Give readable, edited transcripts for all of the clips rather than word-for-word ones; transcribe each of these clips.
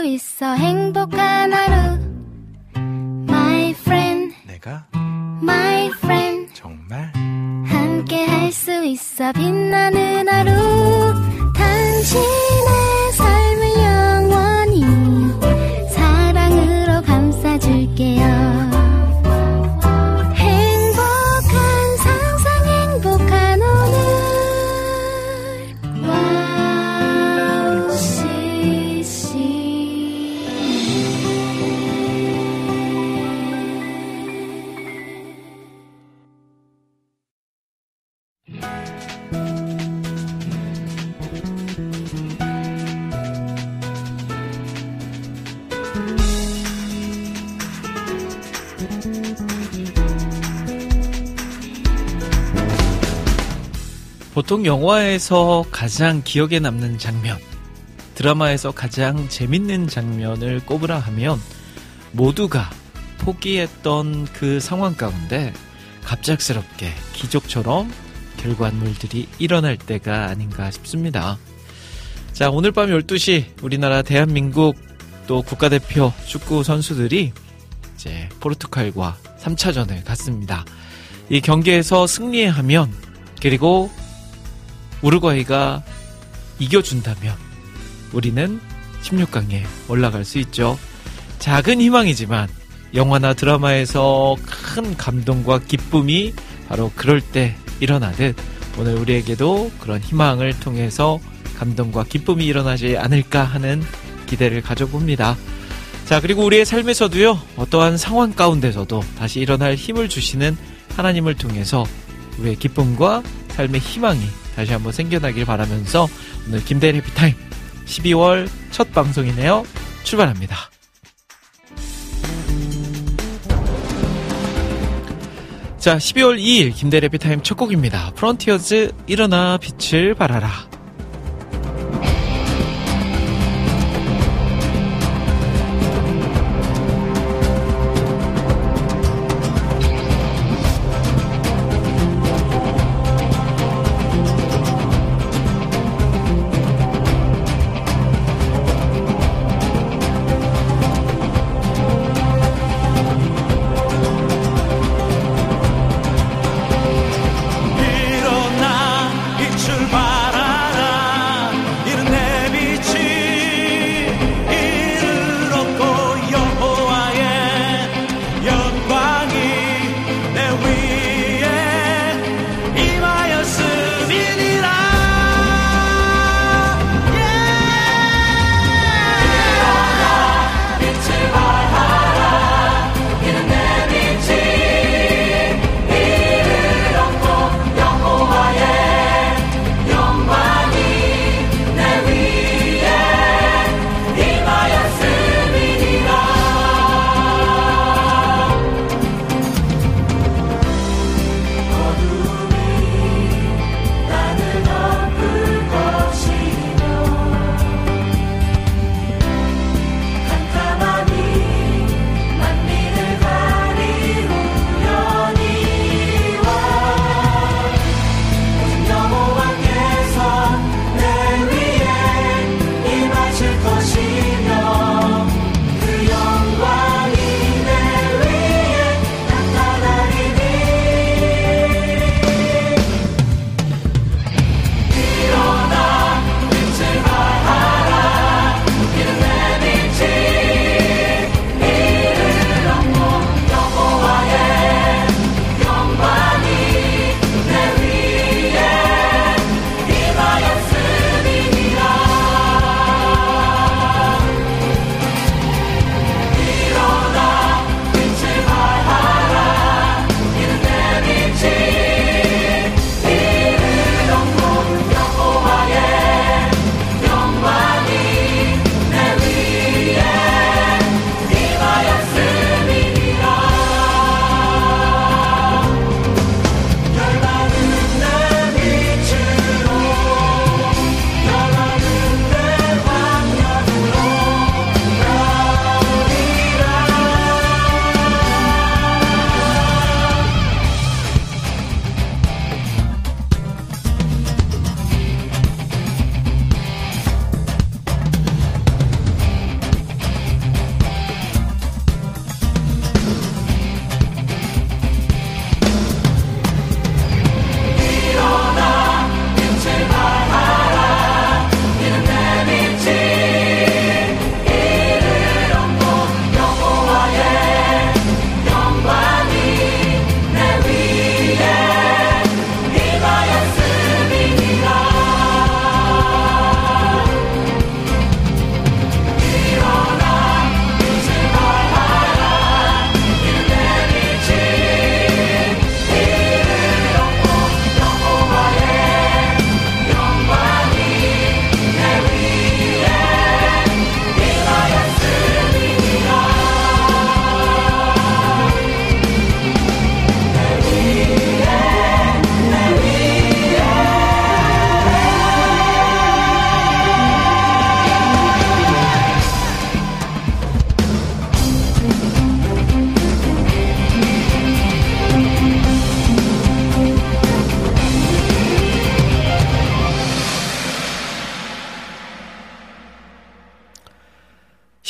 있어 행복한 하루 My friend 내가 My friend 정말 함께 할 수 있어 빛나는 하루 당신의 삶을 영원히 사랑으로 감싸줄게요 보통 영화에서 가장 기억에 남는 장면, 드라마에서 가장 재밌는 장면을 꼽으라 하면 모두가 포기했던 그 상황 가운데 갑작스럽게 기적처럼 결과물들이 일어날 때가 아닌가 싶습니다. 자, 오늘 밤 12시 우리나라 대한민국 또 국가대표 축구 선수들이 이제 포르투갈과 3차전을 갔습니다. 이 경기에서 승리하면 그리고 우루과이가 이겨준다면 우리는 16강에 올라갈 수 있죠. 작은 희망이지만 영화나 드라마에서 큰 감동과 기쁨이 바로 그럴 때 일어나듯 오늘 우리에게도 그런 희망을 통해서 감동과 기쁨이 일어나지 않을까 하는 기대를 가져봅니다. 자, 그리고 우리의 삶에서도요, 어떠한 상황 가운데서도 다시 일어날 힘을 주시는 하나님을 통해서 우리의 기쁨과 삶의 희망이 다시 한번 생겨나길 바라면서 오늘 김대일 해피타임 12월 첫 방송이네요. 출발합니다. 자, 12월 2일 김대일 해피타임 첫 곡입니다. 프론티어즈 일어나 빛을 발하라. 일어나 빛을 발하라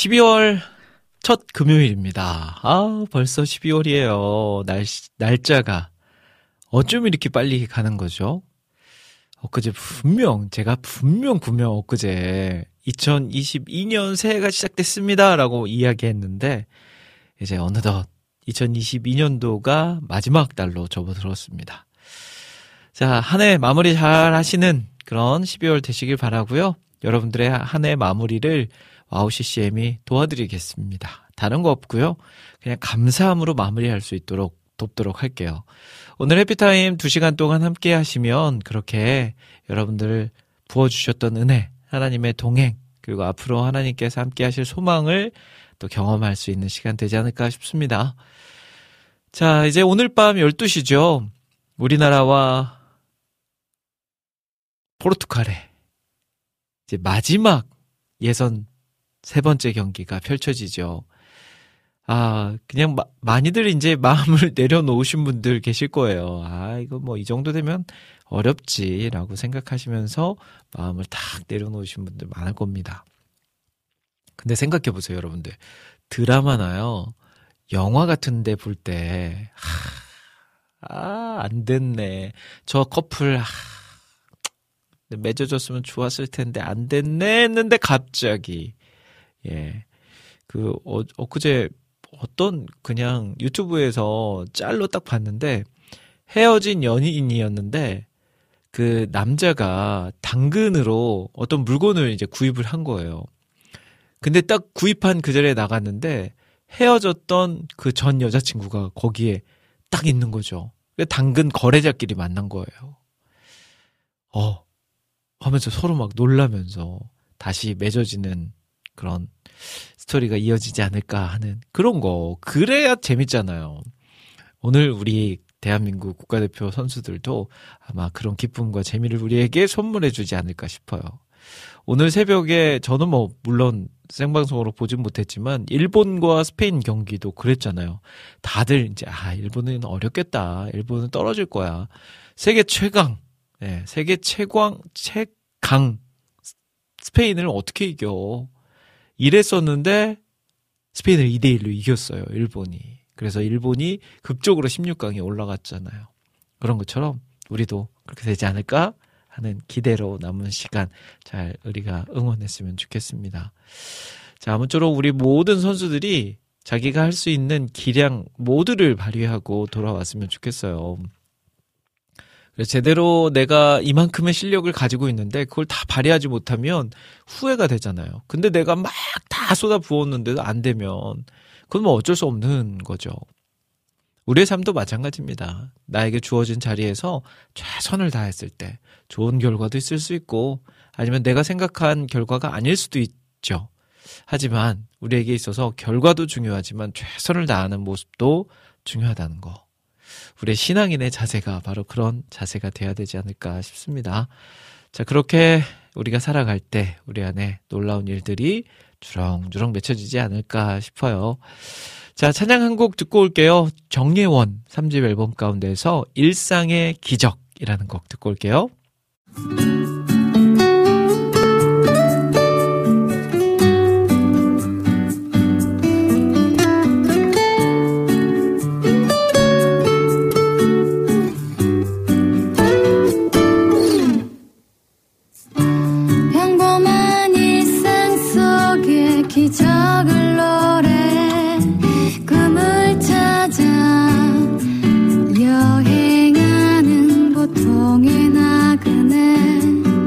12월 첫 금요일입니다. 아, 벌써 12월이에요. 날짜가 어쩜 이렇게 빨리 가는 거죠? 제가 분명 엊그제 2022년 새해가 시작됐습니다라고 이야기했는데 이제 어느덧 2022년도가 마지막 달로 접어들었습니다. 자, 한 해 마무리 잘 하시는 그런 12월 되시길 바라고요. 여러분들의 한 해 마무리를 와우 CCM이 도와드리겠습니다. 다른 거 없고요. 그냥 감사함으로 마무리할 수 있도록 돕도록 할게요. 오늘 해피타임 2시간 동안 함께 하시면 그렇게 여러분들 부어주셨던 은혜, 하나님의 동행, 그리고 앞으로 하나님께서 함께 하실 소망을 또 경험할 수 있는 시간 되지 않을까 싶습니다. 자, 이제 오늘 밤 12시죠. 우리나라와 포르투갈의 이제 마지막 예선 세 번째 경기가 펼쳐지죠. 아, 그냥 많이들 이제 마음을 내려놓으신 분들 계실 거예요. 아, 이거 뭐 이 정도 되면 어렵지라고 생각하시면서 마음을 탁 내려놓으신 분들 많을 겁니다. 근데 생각해 보세요, 여러분들. 드라마나요, 영화 같은 데 볼 때, 안 됐네. 저 커플, 맺어줬으면 좋았을 텐데, 안 됐네 했는데, 갑자기. 예. 엊그제 어떤 그냥 유튜브에서 짤로 딱 봤는데, 헤어진 연인이었는데, 그 남자가 당근으로 어떤 물건을 이제 구입을 한 거예요. 근데 딱 구입한 그 자리에 나갔는데, 헤어졌던 그 전 여자친구가 거기에 딱 있는 거죠. 당근 거래자끼리 만난 거예요. 하면서 서로 막 놀라면서 다시 맺어지는 그런 스토리가 이어지지 않을까 하는 그런 거. 그래야 재밌잖아요. 오늘 우리 대한민국 국가대표 선수들도 아마 그런 기쁨과 재미를 우리에게 선물해 주지 않을까 싶어요. 오늘 새벽에 저는 물론 생방송으로 보진 못했지만 일본과 스페인 경기도 그랬잖아요. 다들 이제 일본은 어렵겠다. 일본은 떨어질 거야. 세계 최강 스페인을 어떻게 이겨? 이랬었는데 스페인을 2대1로 이겼어요. 일본이. 그래서 일본이 극적으로 16강에 올라갔잖아요. 그런 것처럼 우리도 그렇게 되지 않을까 하는 기대로 남은 시간 잘 우리가 응원했으면 좋겠습니다. 자, 아무쪼록 우리 모든 선수들이 자기가 할 수 있는 기량 모두를 발휘하고 돌아왔으면 좋겠어요. 그래서 제대로 내가 이만큼의 실력을 가지고 있는데 그걸 다 발휘하지 못하면 후회가 되잖아요. 근데 내가 막 다 쏟아 부었는데도 안 되면 그건 뭐 어쩔 수 없는 거죠. 우리의 삶도 마찬가지입니다. 나에게 주어진 자리에서 최선을 다했을 때 좋은 결과도 있을 수 있고 아니면 내가 생각한 결과가 아닐 수도 있죠. 하지만 우리에게 있어서 결과도 중요하지만 최선을 다하는 모습도 중요하다는 거. 우리의 신앙인의 자세가 바로 그런 자세가 돼야 되지 않을까 싶습니다. 자, 그렇게 우리가 살아갈 때 우리 안에 놀라운 일들이 주렁주렁 맺혀지지 않을까 싶어요. 자, 찬양 한 곡 듣고 올게요. 정예원 3집 앨범 가운데서 일상의 기적이라는 곡 듣고 올게요. 평범한 일상 속에 기적을 노래 꿈을 찾아 여행하는 고통의 나그네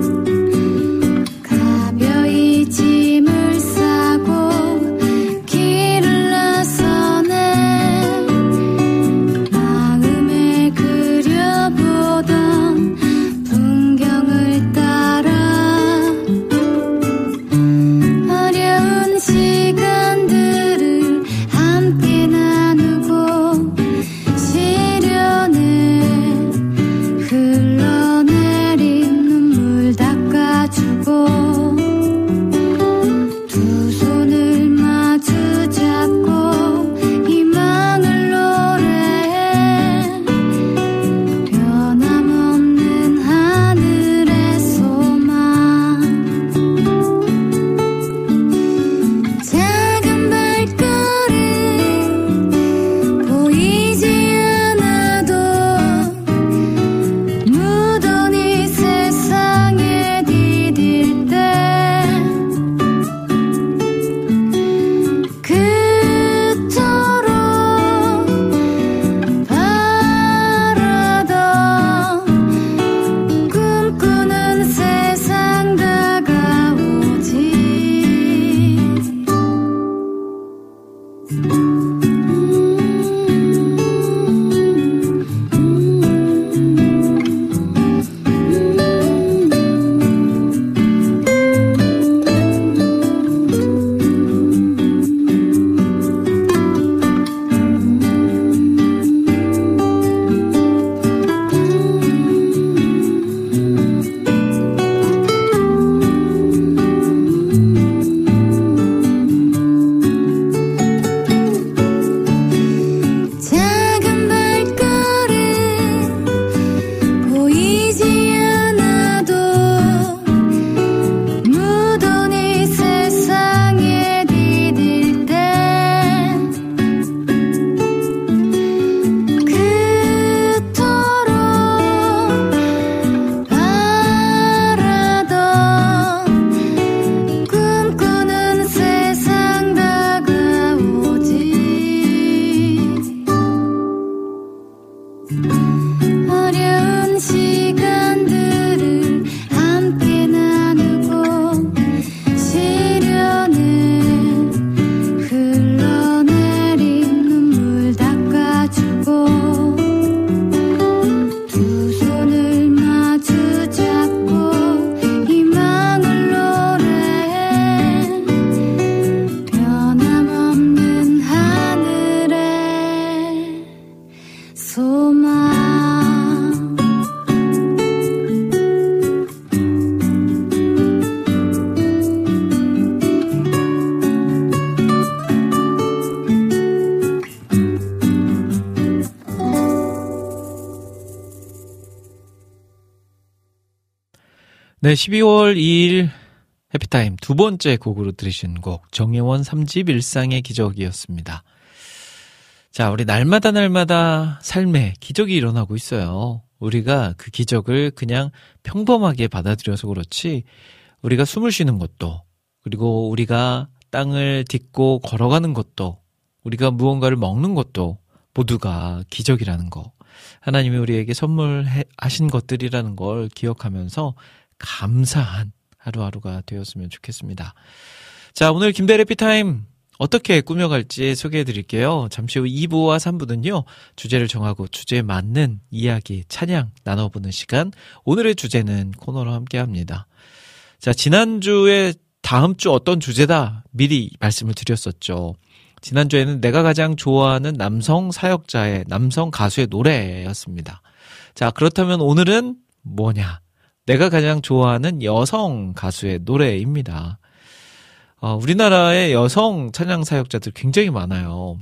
네, 12월 2일 해피타임 두 번째 곡으로 들으신 곡 정혜원 3집 일상의 기적이었습니다. 자, 우리 날마다 삶에 기적이 일어나고 있어요. 우리가 그 기적을 그냥 평범하게 받아들여서 그렇지 우리가 숨을 쉬는 것도 그리고 우리가 땅을 딛고 걸어가는 것도 우리가 무언가를 먹는 것도 모두가 기적이라는 거 하나님이 우리에게 선물하신 것들이라는 걸 기억하면서 감사한 하루하루가 되었으면 좋겠습니다. 자, 오늘 김대래 해피타임 어떻게 꾸며갈지 소개해드릴게요. 잠시 후 2부와 3부는요. 주제를 정하고 주제에 맞는 이야기, 찬양 나눠보는 시간. 오늘의 주제는 코너로 함께합니다. 자, 지난주에 다음 주 어떤 주제다 미리 말씀을 드렸었죠. 지난주에는 내가 가장 좋아하는 남성 사역자의 남성 가수의 노래였습니다. 자, 그렇다면 오늘은 뭐냐? 내가 가장 좋아하는 여성 가수의 노래입니다. 우리나라의 여성 찬양 사역자들 굉장히 많아요.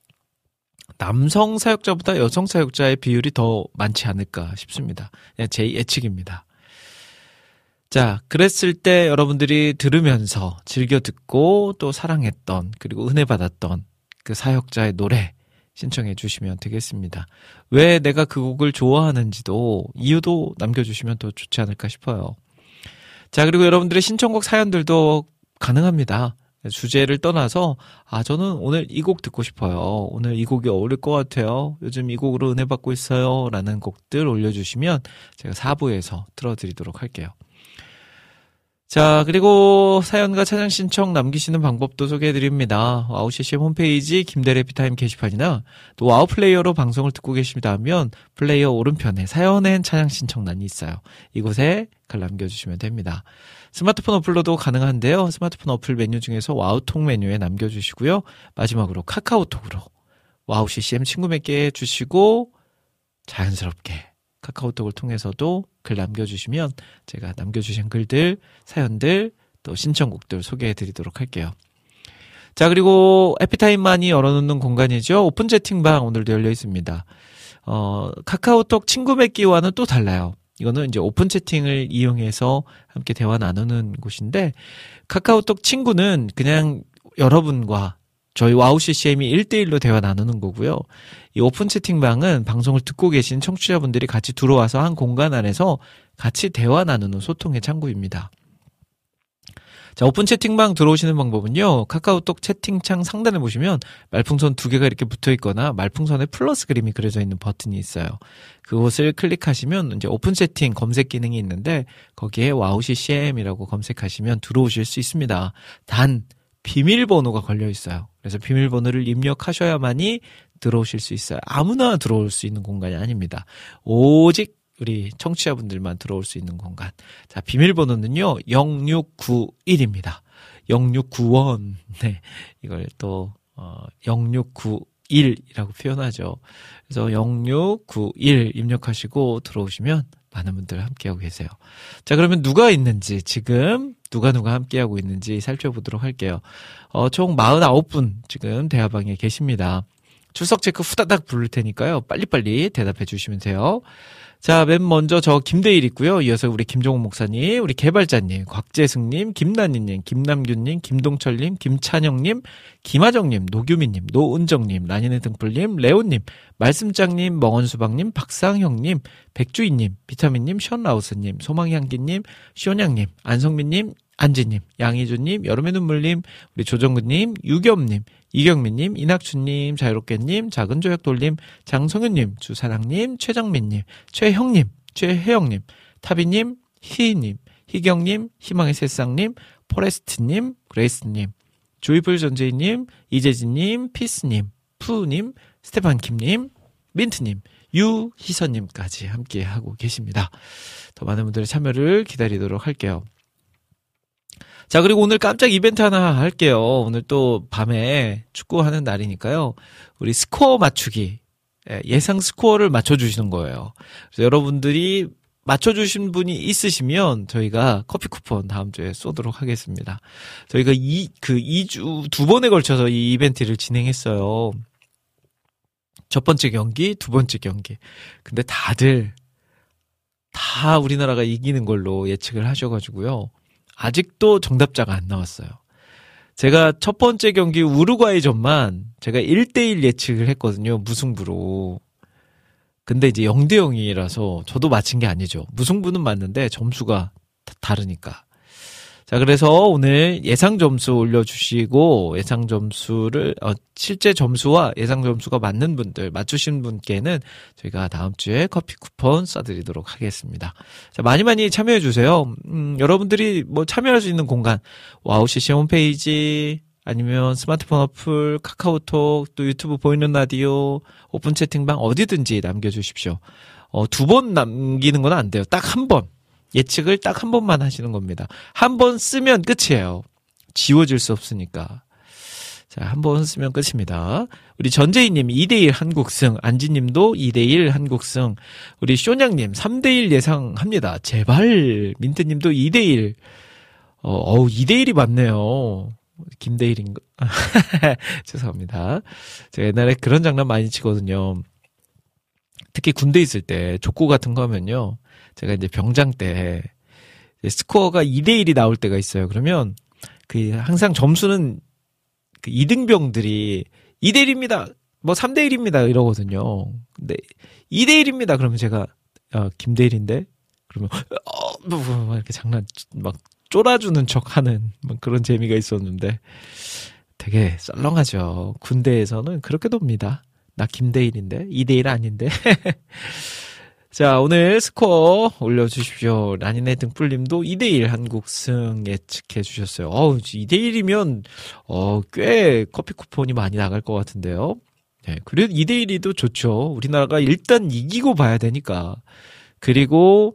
남성 사역자보다 여성 사역자의 비율이 더 많지 않을까 싶습니다. 그냥 제 예측입니다. 자, 그랬을 때 여러분들이 들으면서 즐겨 듣고 또 사랑했던 그리고 은혜 받았던 그 사역자의 노래 신청해 주시면 되겠습니다. 왜 내가 그 곡을 좋아하는지도 이유도 남겨주시면 더 좋지 않을까 싶어요. 자, 그리고 여러분들의 신청곡 사연들도 가능합니다. 주제를 떠나서 저는 오늘 이 곡 듣고 싶어요. 오늘 이 곡이 어울릴 것 같아요. 요즘 이 곡으로 은혜 받고 있어요. 라는 곡들 올려주시면 제가 4부에서 틀어드리도록 할게요. 자, 그리고 사연과 찬양 신청 남기시는 방법도 소개해드립니다. 와우 CCM 홈페이지 김대래 해피타임 게시판이나 또 와우 플레이어로 방송을 듣고 계십니다 하면 플레이어 오른편에 사연엔 찬양 신청란이 있어요. 이곳에 글 남겨주시면 됩니다. 스마트폰 어플로도 가능한데요. 스마트폰 어플 메뉴 중에서 와우톡 메뉴에 남겨주시고요. 마지막으로 카카오톡으로 와우 CCM 친구 몇 개 해주시고 자연스럽게 카카오톡을 통해서도 글 남겨주시면 제가 남겨주신 글들, 사연들, 또 신청곡들 소개해드리도록 할게요. 자, 그리고 해피타임만이 열어놓는 공간이죠. 오픈 채팅방 오늘도 열려 있습니다. 카카오톡 친구 맺기와는 또 달라요. 이거는 이제 오픈 채팅을 이용해서 함께 대화 나누는 곳인데 카카오톡 친구는 그냥 여러분과 저희 와우 CCM이 1대1로 대화 나누는 거고요. 이 오픈 채팅방은 방송을 듣고 계신 청취자분들이 같이 들어와서 한 공간 안에서 같이 대화 나누는 소통의 창구입니다. 자, 오픈 채팅방 들어오시는 방법은요. 카카오톡 채팅창 상단에 보시면 말풍선 2개가 이렇게 붙어 있거나 말풍선에 플러스 그림이 그려져 있는 버튼이 있어요. 그곳을 클릭하시면 이제 오픈 채팅 검색 기능이 있는데 거기에 와우 CCM이라고 검색하시면 들어오실 수 있습니다. 단 비밀번호가 걸려 있어요. 그래서 비밀번호를 입력하셔야만이 들어오실 수 있어요. 아무나 들어올 수 있는 공간이 아닙니다. 오직 우리 청취자분들만 들어올 수 있는 공간. 자, 비밀번호는요 0691입니다. 0691. 네, 이걸 또 0691이라고 표현하죠. 그래서 0691 입력하시고 들어오시면 많은 분들 함께하고 계세요. 자, 그러면 누가 있는지 지금 누가 함께하고 있는지 살펴보도록 할게요. 총 49분 지금 대화방에 계십니다. 출석 체크 후다닥 부를 테니까요. 빨리빨리 대답해 주시면 돼요. 자, 맨 먼저 저 김대일 있고요. 이어서 우리 김종훈 목사님, 우리 개발자님, 곽재승님, 김난희님, 김남균님, 김동철님, 김찬영님, 김하정님, 노규민님, 노은정님, 라니네 등불님, 레온님, 말씀장님, 멍언수박님, 박상형님, 백주인님, 비타민님, 션라우스님, 소망향기님, 시온양님, 안성민님, 안지님, 양희준님, 여름의 눈물님, 우리 조정근님, 유겸님, 이경민님, 이낙춘님, 자유롭게님, 작은조약돌님, 장성윤님, 주사랑님, 최정민님, 최형님, 최혜영님, 타비님, 희희님, 희경님, 희망의 새싹님, 포레스트님, 그레이스님, 조이풀 전재희님, 이재진님, 피스님, 푸님, 스테판킴님, 민트님, 유희선님까지 함께하고 계십니다. 더 많은 분들의 참여를 기다리도록 할게요. 자, 그리고 오늘 깜짝 이벤트 하나 할게요. 오늘 또 밤에 축구하는 날이니까요. 우리 스코어 맞추기, 예상 스코어를 맞춰주시는 거예요. 그래서 여러분들이 맞춰주신 분이 있으시면 저희가 커피 쿠폰 다음 주에 쏘도록 하겠습니다. 저희가 2주, 2번에 걸쳐서 이 이벤트를 진행했어요. 첫 번째 경기, 두 번째 경기. 근데 다들 다 우리나라가 이기는 걸로 예측을 하셔가지고요. 아직도 정답자가 안 나왔어요. 제가 첫 번째 경기 우루과이전만 제가 1대1 예측을 했거든요. 무승부로. 근데 이제 0대0이라서 저도 맞힌 게 아니죠. 무승부는 맞는데 점수가 다르니까. 자, 그래서 오늘 예상 점수 올려주시고, 예상 점수를, 실제 점수와 예상 점수가 맞는 분들, 맞추신 분께는 저희가 다음 주에 커피 쿠폰 쏴드리도록 하겠습니다. 자, 많이 참여해주세요. 여러분들이 뭐 참여할 수 있는 공간, 와우CC 홈페이지, 아니면 스마트폰 어플, 카카오톡, 또 유튜브 보이는 라디오, 오픈 채팅방 어디든지 남겨주십시오. 2번 남기는 건 안 돼요. 딱 한 번. 예측을 딱 한 번만 하시는 겁니다. 한 번 쓰면 끝이에요. 지워질 수 없으니까. 자, 한 번 쓰면 끝입니다. 우리 전재희님 2대1 한국승, 안지님도 2대1 한국승, 우리 쇼냥님 3대1 예상합니다. 제발. 민트님도 2대1. 2대1이 맞네요. 김대일인가? 죄송합니다. 제가 옛날에 그런 장난 많이 치거든요. 특히 군대 있을 때 족구 같은 거 하면요. 제가 이제 병장 때 스코어가 2대1이 나올 때가 있어요. 그러면 항상 점수는 2등병들이 2대1입니다. 뭐 3대1입니다. 이러거든요. 근데 2대1입니다. 그러면 제가 김대일인데? 그러면 막 이렇게 막 쫄아주는 척하는 그런 재미가 있었는데 되게 썰렁하죠. 군대에서는 그렇게 돕니다. 나 김대일인데 2대1 아닌데. 자, 오늘 스코어 올려주십시오. 라니네 등불님도 2대1 한국승 예측해 주셨어요. 2대1이면 꽤 커피 쿠폰이 많이 나갈 것 같은데요. 네, 그래도 2대1이도 좋죠. 우리나라가 일단 이기고 봐야 되니까. 그리고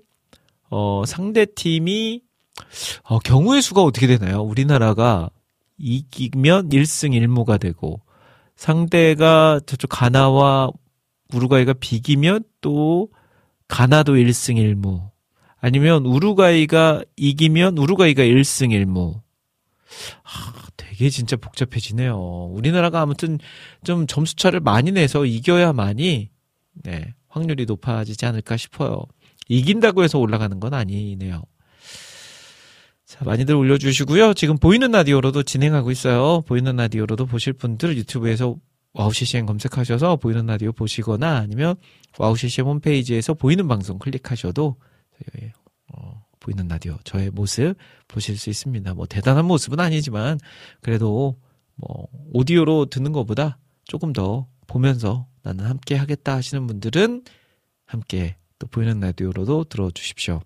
상대팀이 경우의 수가 어떻게 되나요? 우리나라가 이기면 1승 1무가 되고, 상대가 저쪽 가나와 우루과이가 비기면 또 가나도 1승 1무, 아니면 우루과이가 이기면 우루과이가 1승 1무. 되게 진짜 복잡해지네요. 우리나라가 아무튼 좀 점수차를 많이 내서 이겨야만이 확률이 높아지지 않을까 싶어요. 이긴다고 해서 올라가는 건 아니네요. 자, 많이들 올려주시고요. 지금 보이는 라디오로도 진행하고 있어요. 보이는 라디오로도 보실 분들 유튜브에서 와우CCM 검색하셔서 보이는 라디오 보시거나, 아니면 와우CCM 홈페이지에서 보이는 방송 클릭하셔도 보이는 라디오 저의 모습 보실 수 있습니다. 뭐 대단한 모습은 아니지만 그래도 뭐 오디오로 듣는 것보다 조금 더 보면서 나는 함께 하겠다 하시는 분들은 함께 또 보이는 라디오로도 들어주십시오.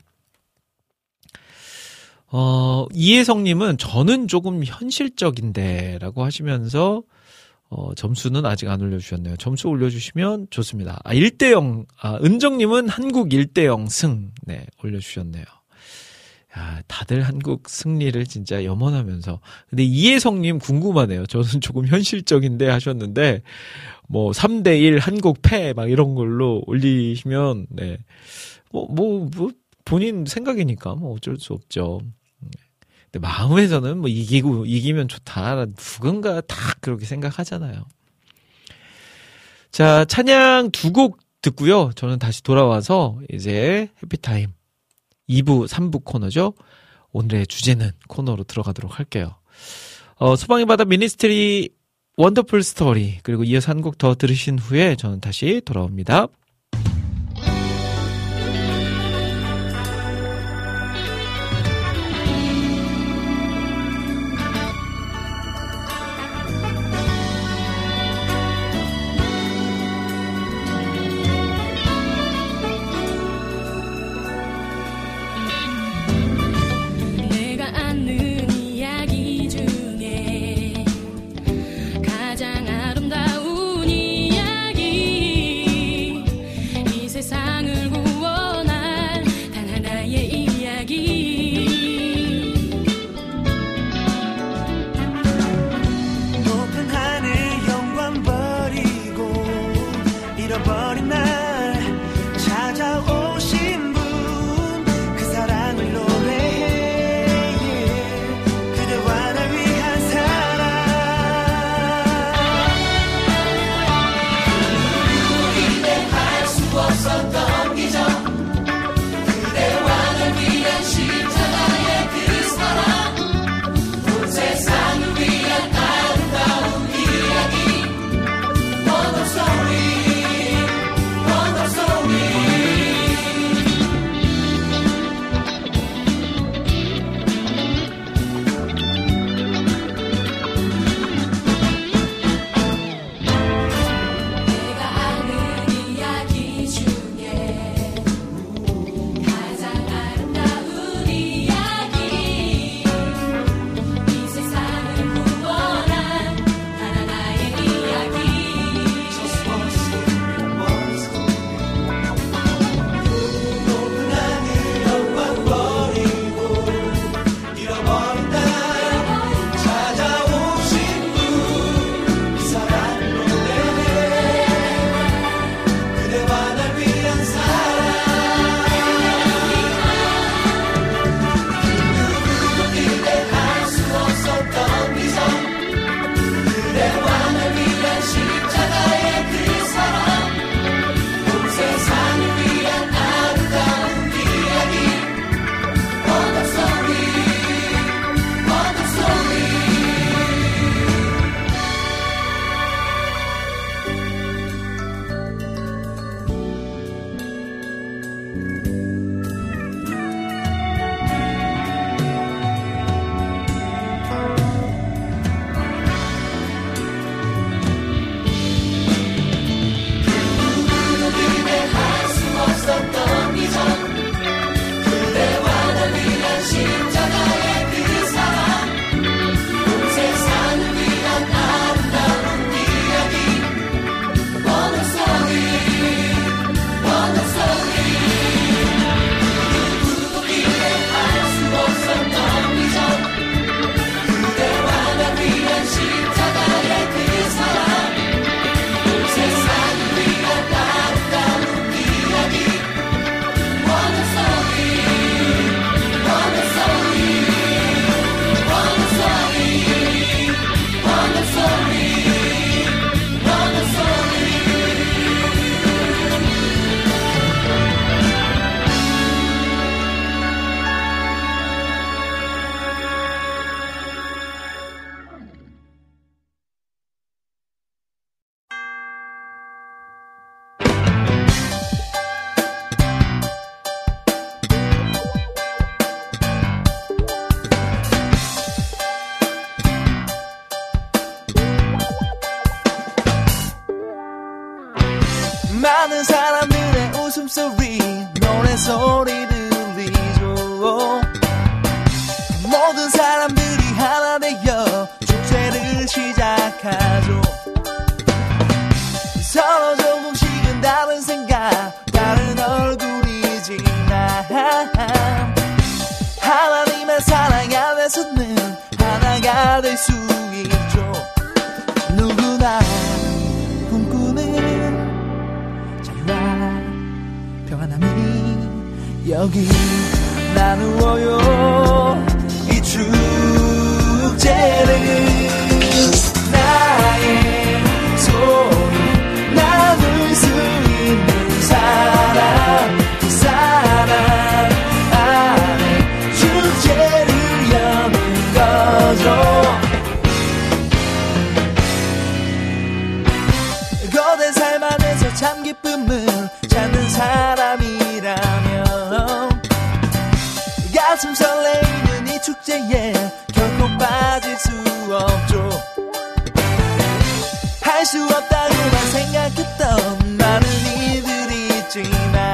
이혜성님은 저는 조금 현실적인데 라고 하시면서 점수는 아직 안 올려주셨네요. 점수 올려주시면 좋습니다. 1대0, 은정님은 한국 1대0 승, 올려주셨네요. 야, 다들 한국 승리를 진짜 염원하면서. 근데 이혜성님 궁금하네요. 저는 조금 현실적인데 하셨는데, 뭐, 3대1 한국 패, 막 이런 걸로 올리시면, 본인 생각이니까, 뭐 어쩔 수 없죠. 근데 마음에서는 뭐 이기면 좋다. 누군가 다 그렇게 생각하잖아요. 자, 찬양 2곡 듣고요. 저는 다시 돌아와서 이제 해피타임 2부, 3부 코너죠. 오늘의 주제는 코너로 들어가도록 할게요. 소방의 바다 미니스트리 원더풀 스토리, 그리고 이어서 한 곡 더 들으신 후에 저는 다시 돌아옵니다. 소리 들리죠. 모든 사람들이 하나 되어 축제를 시작하죠. 서로 조금씩은 다른 생각, 다른 얼굴이지만 하나님의 사랑 안에서는 하나가 될 수 있죠. 누구나 꿈꾸는 자유와 평안함이 여기 나누어요. 이 축제를 나의 소리 나눌 수 있는 사람, 그 사람 안에 축제를 여는 거죠. 거대 삶 안에서 참 기쁨을 찾는 사람이라면 가슴 설레이는 이 축제에 결코 빠질 수 없죠. 할 수 없다고만 생각했던 많은 이들이 있지만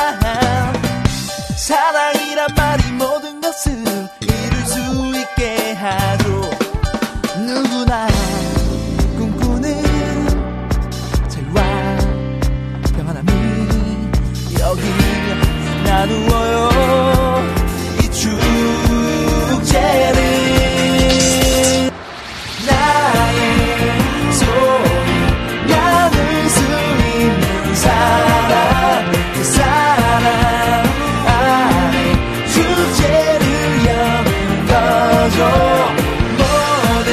사랑이란 말이 모든 것을 이룰 수 있게 하죠. 누구나 꿈꾸는 자유와 평안함이 여기 나누어요. 이 축제를 나의 소리 나눌 수 있는 사람, 그 사람 안에 축제를 여는 거죠. 모든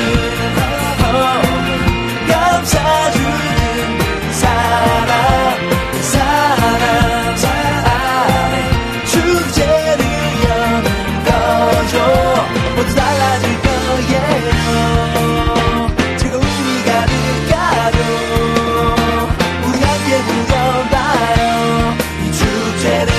감사주는 사람, 그 사람 안에 축제를 여는 거죠. 모두 달라질 거예요. 즐거움이 가득하죠. 우리 함께 누려봐요. 이 축제를.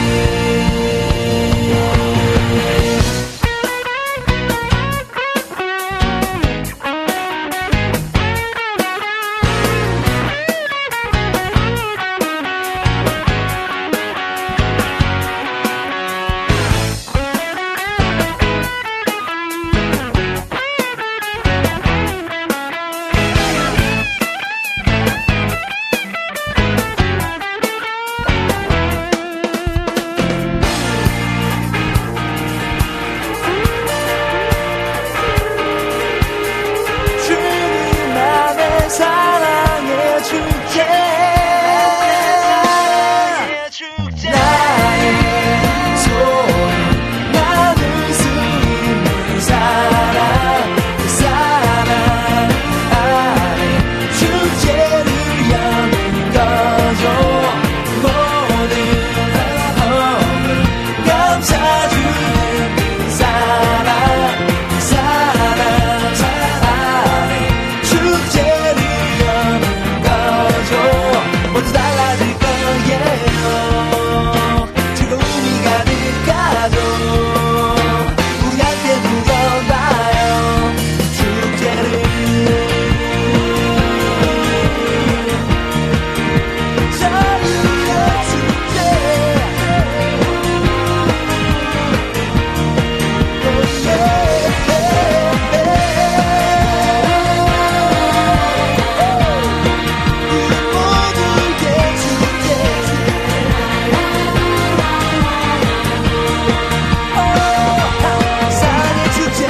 주님만의 사랑의 축제. 나의 소리 나눌 수 있는 사람, 그 사람 안에 축제를 여는 거죠. 모든 감사주는 사람, 그 사람 안에 축제를 여는 거죠. 모두 달라질 거예요. 즐거움이 가득하죠. 우리 함께 누려봐요. 이 축제를. 자유의 축제. 우리 모두의 축제. 사랑의 축제.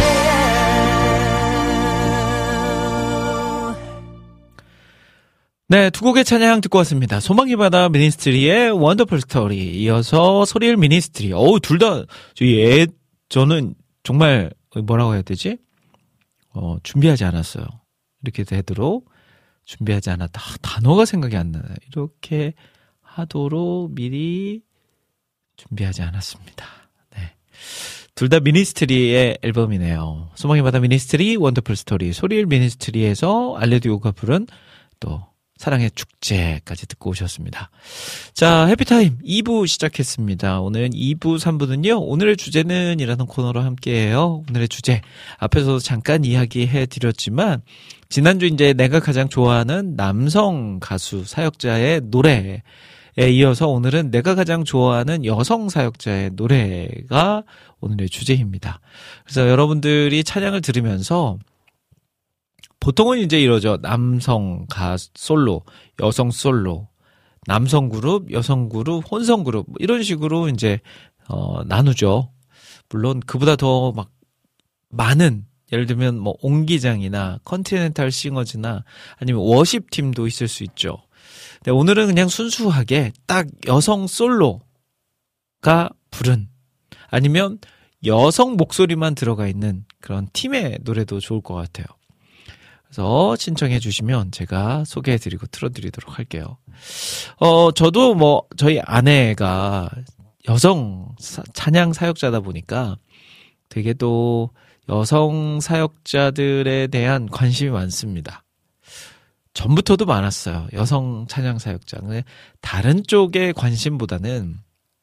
네, 두 곡의 찬양 듣고 왔습니다. 소망의 바다 미니스트리의 원더풀 스토리, 이어서 소리엘 미니스트리. 어우, 둘 다, 저는 정말, 뭐라고 해야 되지? 준비하지 않았어요. 이렇게 되도록 준비하지 않았다. 단어가 생각이 안 나요. 이렇게 하도록 미리 준비하지 않았습니다. 네. 둘 다 미니스트리의 앨범이네요. 소망의 바다 미니스트리, 원더풀 스토리, 소리엘 미니스트리에서 알레디오가 부른 또 사랑의 축제까지 듣고 오셨습니다. 자, 해피타임 2부 시작했습니다. 오늘 2부, 3부는요, 오늘의 주제는 이라는 코너로 함께해요. 오늘의 주제, 앞에서도 잠깐 이야기해 드렸지만, 지난주 이제 내가 가장 좋아하는 남성 가수 사역자의 노래에 이어서 오늘은 내가 가장 좋아하는 여성 사역자의 노래가 오늘의 주제입니다. 그래서 여러분들이 찬양을 들으면서 보통은 이제 이러죠. 남성 솔로, 여성 솔로, 남성 그룹, 여성 그룹, 혼성 그룹 이런 식으로 이제 나누죠. 물론 그보다 더 막 많은 예를 들면 뭐 옹기장이나 컨티넨탈 싱어즈나 아니면 워십 팀도 있을 수 있죠. 근데 오늘은 그냥 순수하게 딱 여성 솔로가 부른 아니면 여성 목소리만 들어가 있는 그런 팀의 노래도 좋을 것 같아요. 그래서 신청해 주시면 제가 소개해드리고 틀어드리도록 할게요. 저도 뭐 저희 아내가 여성 찬양 사역자다 보니까 되게 또 여성 사역자들에 대한 관심이 많습니다. 전부터도 많았어요. 여성 찬양 사역자. 다른 쪽의 관심보다는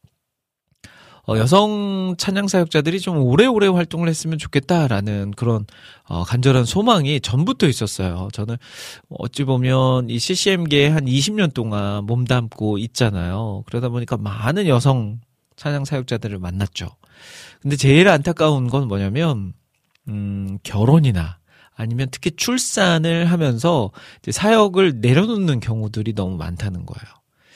여성 찬양 사역자들이 좀 오래오래 활동을 했으면 좋겠다라는 그런 간절한 소망이 전부터 있었어요. 저는 어찌 보면 이 CCM계에 한 20년 동안 몸담고 있잖아요. 그러다 보니까 많은 여성 찬양 사역자들을 만났죠. 근데 제일 안타까운 건 뭐냐면 결혼이나 아니면 특히 출산을 하면서 이제 사역을 내려놓는 경우들이 너무 많다는 거예요.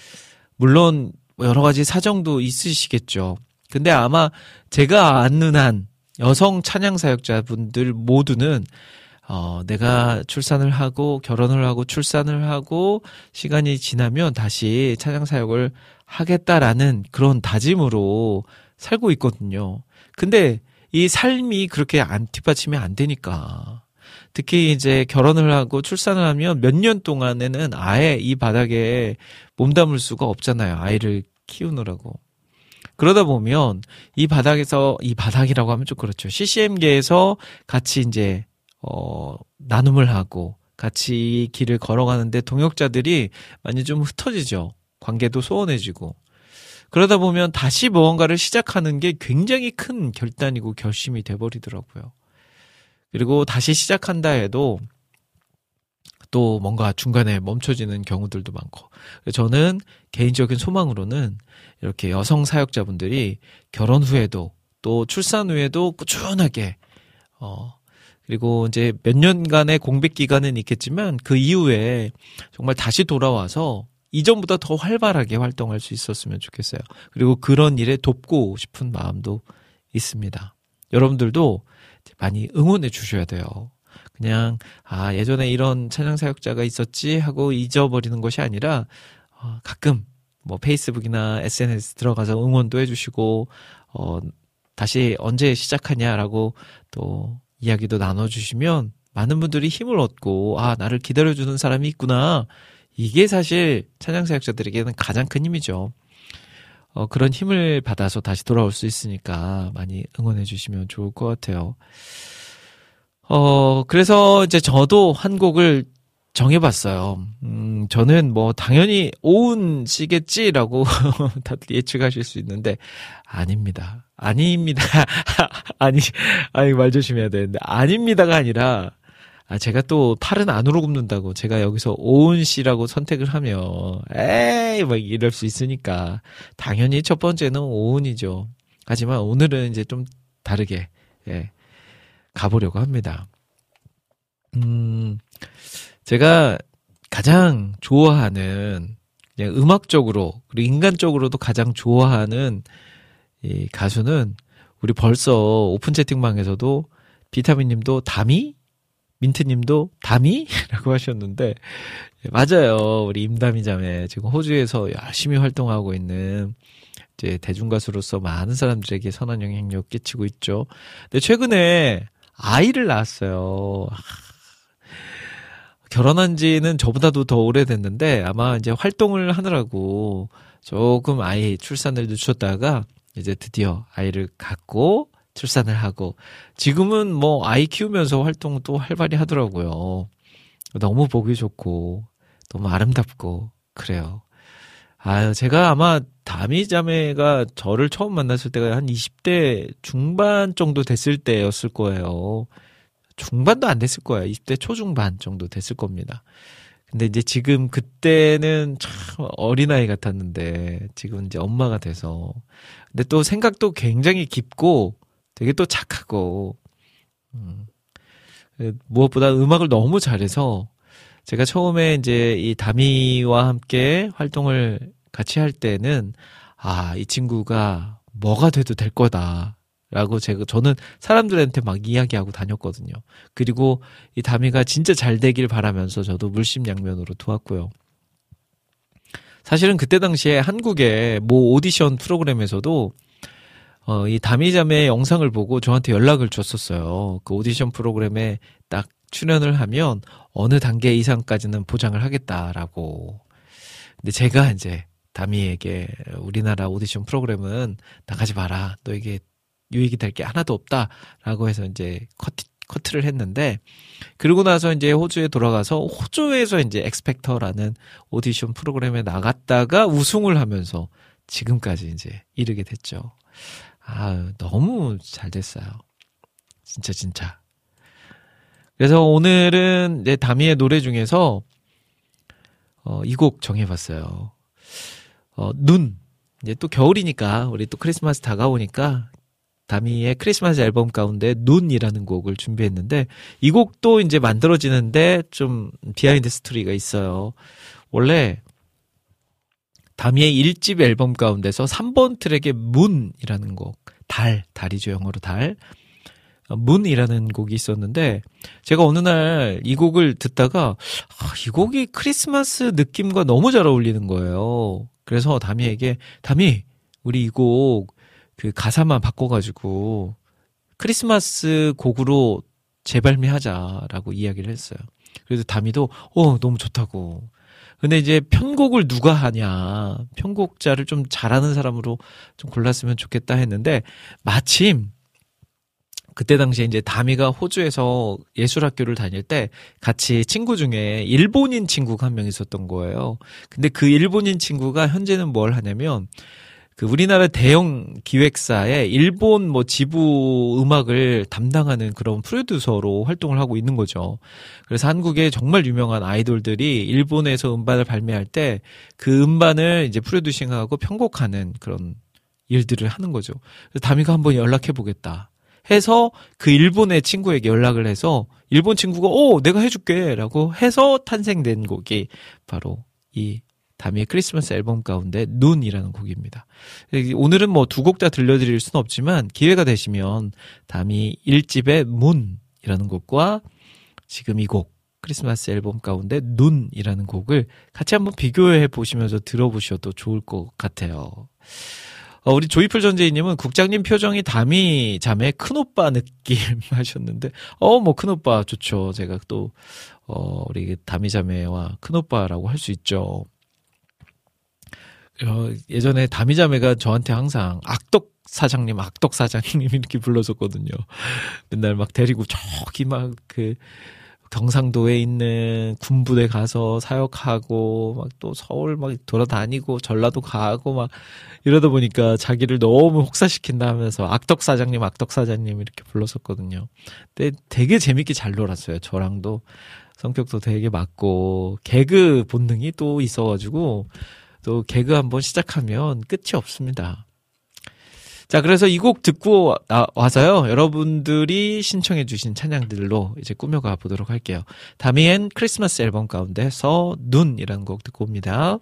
물론 여러 가지 사정도 있으시겠죠. 근데 아마 제가 아는 한 여성 찬양 사역자분들 모두는 내가 출산을 하고 결혼을 하고 출산을 하고 시간이 지나면 다시 찬양 사역을 하겠다라는 그런 다짐으로 살고 있거든요. 근데 이 삶이 그렇게 뒷받침이 안 되니까 특히 이제 결혼을 하고 출산을 하면 몇 년 동안에는 아예 이 바닥에 몸담을 수가 없잖아요. 아이를 키우느라고. 그러다 보면 이 바닥이라고 하면 좀 그렇죠. CCM계에서 같이 이제 나눔을 하고 같이 길을 걸어가는데 동역자들이 많이 좀 흩어지죠. 관계도 소원해지고. 그러다 보면 다시 무언가를 시작하는 게 굉장히 큰 결단이고 결심이 돼버리더라고요. 그리고 다시 시작한다 해도 또 뭔가 중간에 멈춰지는 경우들도 많고. 저는 개인적인 소망으로는 이렇게 여성 사역자분들이 결혼 후에도 또 출산 후에도 꾸준하게 그리고 이제 몇 년간의 공백 기간은 있겠지만 그 이후에 정말 다시 돌아와서 이전보다 더 활발하게 활동할 수 있었으면 좋겠어요. 그리고 그런 일에 돕고 싶은 마음도 있습니다. 여러분들도 많이 응원해 주셔야 돼요. 그냥 예전에 이런 찬양 사역자가 있었지 하고 잊어버리는 것이 아니라 가끔 뭐 페이스북이나 SNS 들어가서 응원도 해주시고 다시 언제 시작하냐라고 또 이야기도 나눠주시면 많은 분들이 힘을 얻고 나를 기다려주는 사람이 있구나. 이게 사실 찬양 사역자들에게는 가장 큰 힘이죠. 그런 힘을 받아서 다시 돌아올 수 있으니까 많이 응원해 주시면 좋을 것 같아요. 그래서 이제 저도 한 곡을 정해봤어요. 저는 뭐 당연히 오은 씨겠지라고 다들 예측하실 수 있는데 아닙니다. 아니 말 조심해야 되는데 아닙니다가 아니라 제가 또 팔은 안으로 굽는다고 제가 여기서 오은 씨라고 선택을 하면 에이 막 이럴 수 있으니까 당연히 첫 번째는 오은이죠. 하지만 오늘은 이제 좀 다르게 가보려고 합니다. 제가 가장 좋아하는 그냥 음악적으로 그리고 인간적으로도 가장 좋아하는 이 가수는 우리 벌써 오픈 채팅방에서도 비타민님도 담이? 민트님도 담이? 라고 하셨는데 맞아요. 우리 임담이 자매 지금 호주에서 열심히 활동하고 있는 이제 대중가수로서 많은 사람들에게 선한 영향력 끼치고 있죠. 근데 최근에 아이를 낳았어요. 결혼한 지는 저보다도 더 오래됐는데 아마 이제 활동을 하느라고 조금 아이 출산을 늦췄다가 이제 드디어 아이를 갖고 출산을 하고 지금은 뭐 아이 키우면서 활동도 활발히 하더라고요. 너무 보기 좋고 너무 아름답고 그래요. 제가 아마 다미 자매가 저를 처음 만났을 때가 한 20대 중반 정도 됐을 때였을 거예요. 중반도 안 됐을 거예요. 20대 초중반 정도 됐을 겁니다. 근데 이제 지금 그때는 참 어린아이 같았는데 지금 이제 엄마가 돼서 근데 또 생각도 굉장히 깊고 되게 또 착하고 무엇보다 음악을 너무 잘해서 제가 처음에 이제 이 다미와 함께 활동을 같이 할 때는 이 친구가 뭐가 돼도 될 거다라고 저는 사람들한테 막 이야기하고 다녔거든요. 그리고 이 다미가 진짜 잘 되길 바라면서 저도 물심양면으로 도왔고요. 사실은 그때 당시에 한국의 모 오디션 프로그램에서도 이 다미자매의 영상을 보고 저한테 연락을 줬었어요. 그 오디션 프로그램에 딱 출연을 하면 어느 단계 이상까지는 보장을 하겠다라고. 근데 제가 이제 다미에게 우리나라 오디션 프로그램은 나가지 마라. 너에게 유익이 될 게 하나도 없다라고 해서 이제 커트를 했는데 그러고 나서 이제 호주에 돌아가서 호주에서 이제 엑스팩터라는 오디션 프로그램에 나갔다가 우승을 하면서 지금까지 이제 이르게 됐죠. 너무 잘 됐어요. 진짜. 그래서 오늘은 이제 다미의 노래 중에서 이 곡 정해봤어요. 눈. 이제 또 겨울이니까 우리 또 크리스마스 다가오니까 다미의 크리스마스 앨범 가운데 눈이라는 곡을 준비했는데 이 곡도 이제 만들어지는데 좀 비하인드 스토리가 있어요. 원래 다미의 1집 앨범 가운데서 3번 트랙에 문이라는 곡, 달이죠, 영어로 달. 문이라는 곡이 있었는데 제가 어느 날 이 곡을 듣다가 이 곡이 크리스마스 느낌과 너무 잘 어울리는 거예요. 그래서 다미에게 다미 우리 이 곡 그 가사만 바꿔가지고 크리스마스 곡으로 재발매하자라고 이야기를 했어요. 그래서 다미도 너무 좋다고. 근데 이제 편곡을 누가 하냐, 편곡자를 좀 잘하는 사람으로 좀 골랐으면 좋겠다 했는데 마침 그때 당시에 이제 다미가 호주에서 예술학교를 다닐 때 같이 친구 중에 일본인 친구가 한 명 있었던 거예요. 근데 그 일본인 친구가 현재는 뭘 하냐면 그 우리나라 대형 기획사의 일본 지부 음악을 담당하는 그런 프로듀서로 활동을 하고 있는 거죠. 그래서 한국의 정말 유명한 아이돌들이 일본에서 음반을 발매할 때 그 음반을 이제 프로듀싱하고 편곡하는 그런 일들을 하는 거죠. 그래서 다미가 한번 연락해 보겠다 해서 그 일본의 친구에게 연락을 해서 일본 친구가 내가 해줄게 라고 해서 탄생된 곡이 바로 이 다미의 크리스마스 앨범 가운데 눈이라는 곡입니다. 오늘은 두 곡 다 들려드릴 수는 없지만 기회가 되시면 다미 1집의 문이라는 곡과 지금 이 곡 크리스마스 앨범 가운데 눈이라는 곡을 같이 한번 비교해 보시면서 들어보셔도 좋을 것 같아요. 우리 조이풀 전재희님은 국장님 표정이 다미 자매 큰오빠 느낌 하셨는데 큰오빠 좋죠. 제가 또 우리 다미 자매와 큰오빠라고 할 수 있죠. 예전에 다미자매가 저한테 항상 악덕 사장님 이렇게 불렀었거든요. 맨날 막 데리고 저기 막 그 경상도에 있는 군부대 가서 사역하고 막 또 서울 막 돌아다니고 전라도 가고 막 이러다 보니까 자기를 너무 혹사시킨다 하면서 악덕 사장님 이렇게 불렀었거든요. 근데 되게 재밌게 잘 놀았어요. 저랑도 성격도 되게 맞고 개그 본능이 또 있어가지고 또 개그 한번 시작하면 끝이 없습니다. 자, 그래서 이 곡 듣고 와서요, 여러분들이 신청해 주신 찬양들로 이제 꾸며가 보도록 할게요. 다미앤 크리스마스 앨범 가운데서 눈이라는 곡 듣고 옵니다.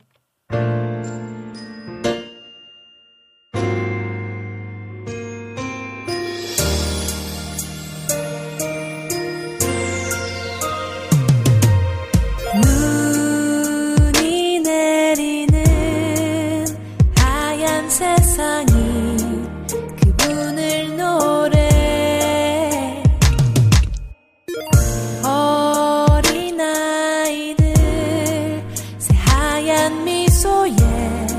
어린아이들 새하얀 미소에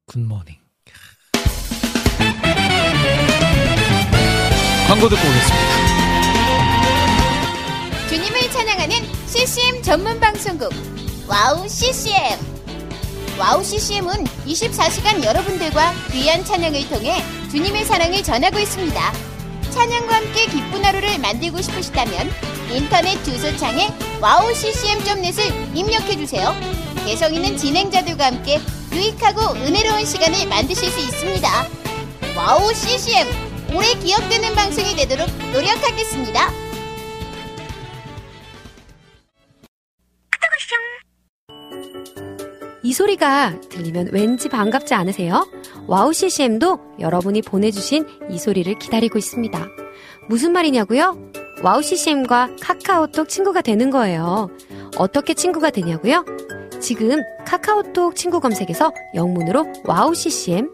굿모닝. 광고 듣고 오겠습니다. 주님을 찬양하는 CCM 전문 방송국 와우 CCM. 와우 CCM은 24시간 여러분들과 귀한 찬양을 통해 주님의 사랑을 전하고 있습니다. 찬양과 함께 기쁜 하루를 만들고 싶으시다면 인터넷 주소창에 wowccm.net을 입력해주세요. 개성 있는 진행자들과 함께 유익하고 은혜로운 시간을 만드실 수 있습니다. 와우 CCM, 오래 기억되는 방송이 되도록 노력하겠습니다. 이 소리가 들리면 왠지 반갑지 않으세요? 와우 CCM도 여러분이 보내주신 이 소리를 기다리고 있습니다. 무슨 말이냐고요? 와우 CCM과 카카오톡 친구가 되는 거예요. 어떻게 친구가 되냐고요? 지금 카카오톡 친구 검색에서 영문으로 와우 CCM,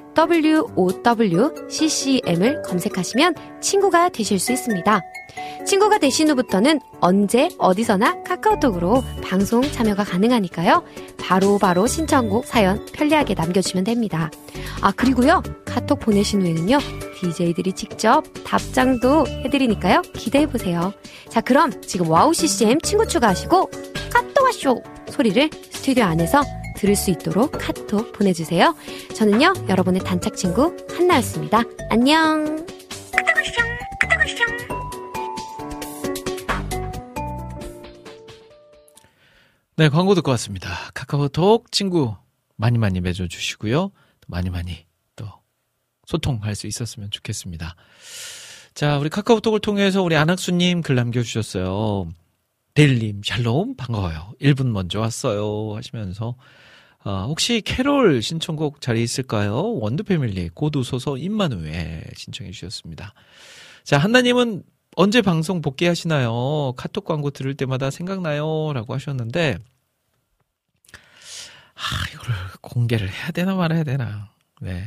WOWCCM을 검색하시면 친구가 되실 수 있습니다. 친구가 되신 후부터는 언제 어디서나 카카오톡으로 방송 참여가 가능하니까요. 바로 신청곡 사연 편리하게 남겨주시면 됩니다. 아, 그리고요, 카톡 보내신 후에는요, DJ들이 직접 답장도 해드리니까요, 기대해보세요. 자, 그럼 지금 와우 CCM 친구 추가하시고 카톡 와쇼 소리를 스튜디오 안에서 들을 수 있도록 카톡 보내주세요. 저는요, 여러분의 단짝 친구 한나였습니다. 안녕. 네, 광고 듣고 왔습니다. 카카오톡 친구 많이 맺어주시고요. 많이 또 소통할 수 있었으면 좋겠습니다. 자, 우리 카카오톡을 통해서 우리 안학수님 글 남겨주셨어요. 데일님 샬롬 반가워요. 1분 먼저 왔어요 하시면서 혹시 캐롤 신청곡 자리 있을까요? 원더패밀리 고두소서 임마누엘 신청해 주셨습니다. 자, 한나님은 언제 방송 복귀하시나요? 카톡 광고 들을 때마다 생각나요? 라고 하셨는데 이거를 공개를 해야 되나 말아야 되나. 네.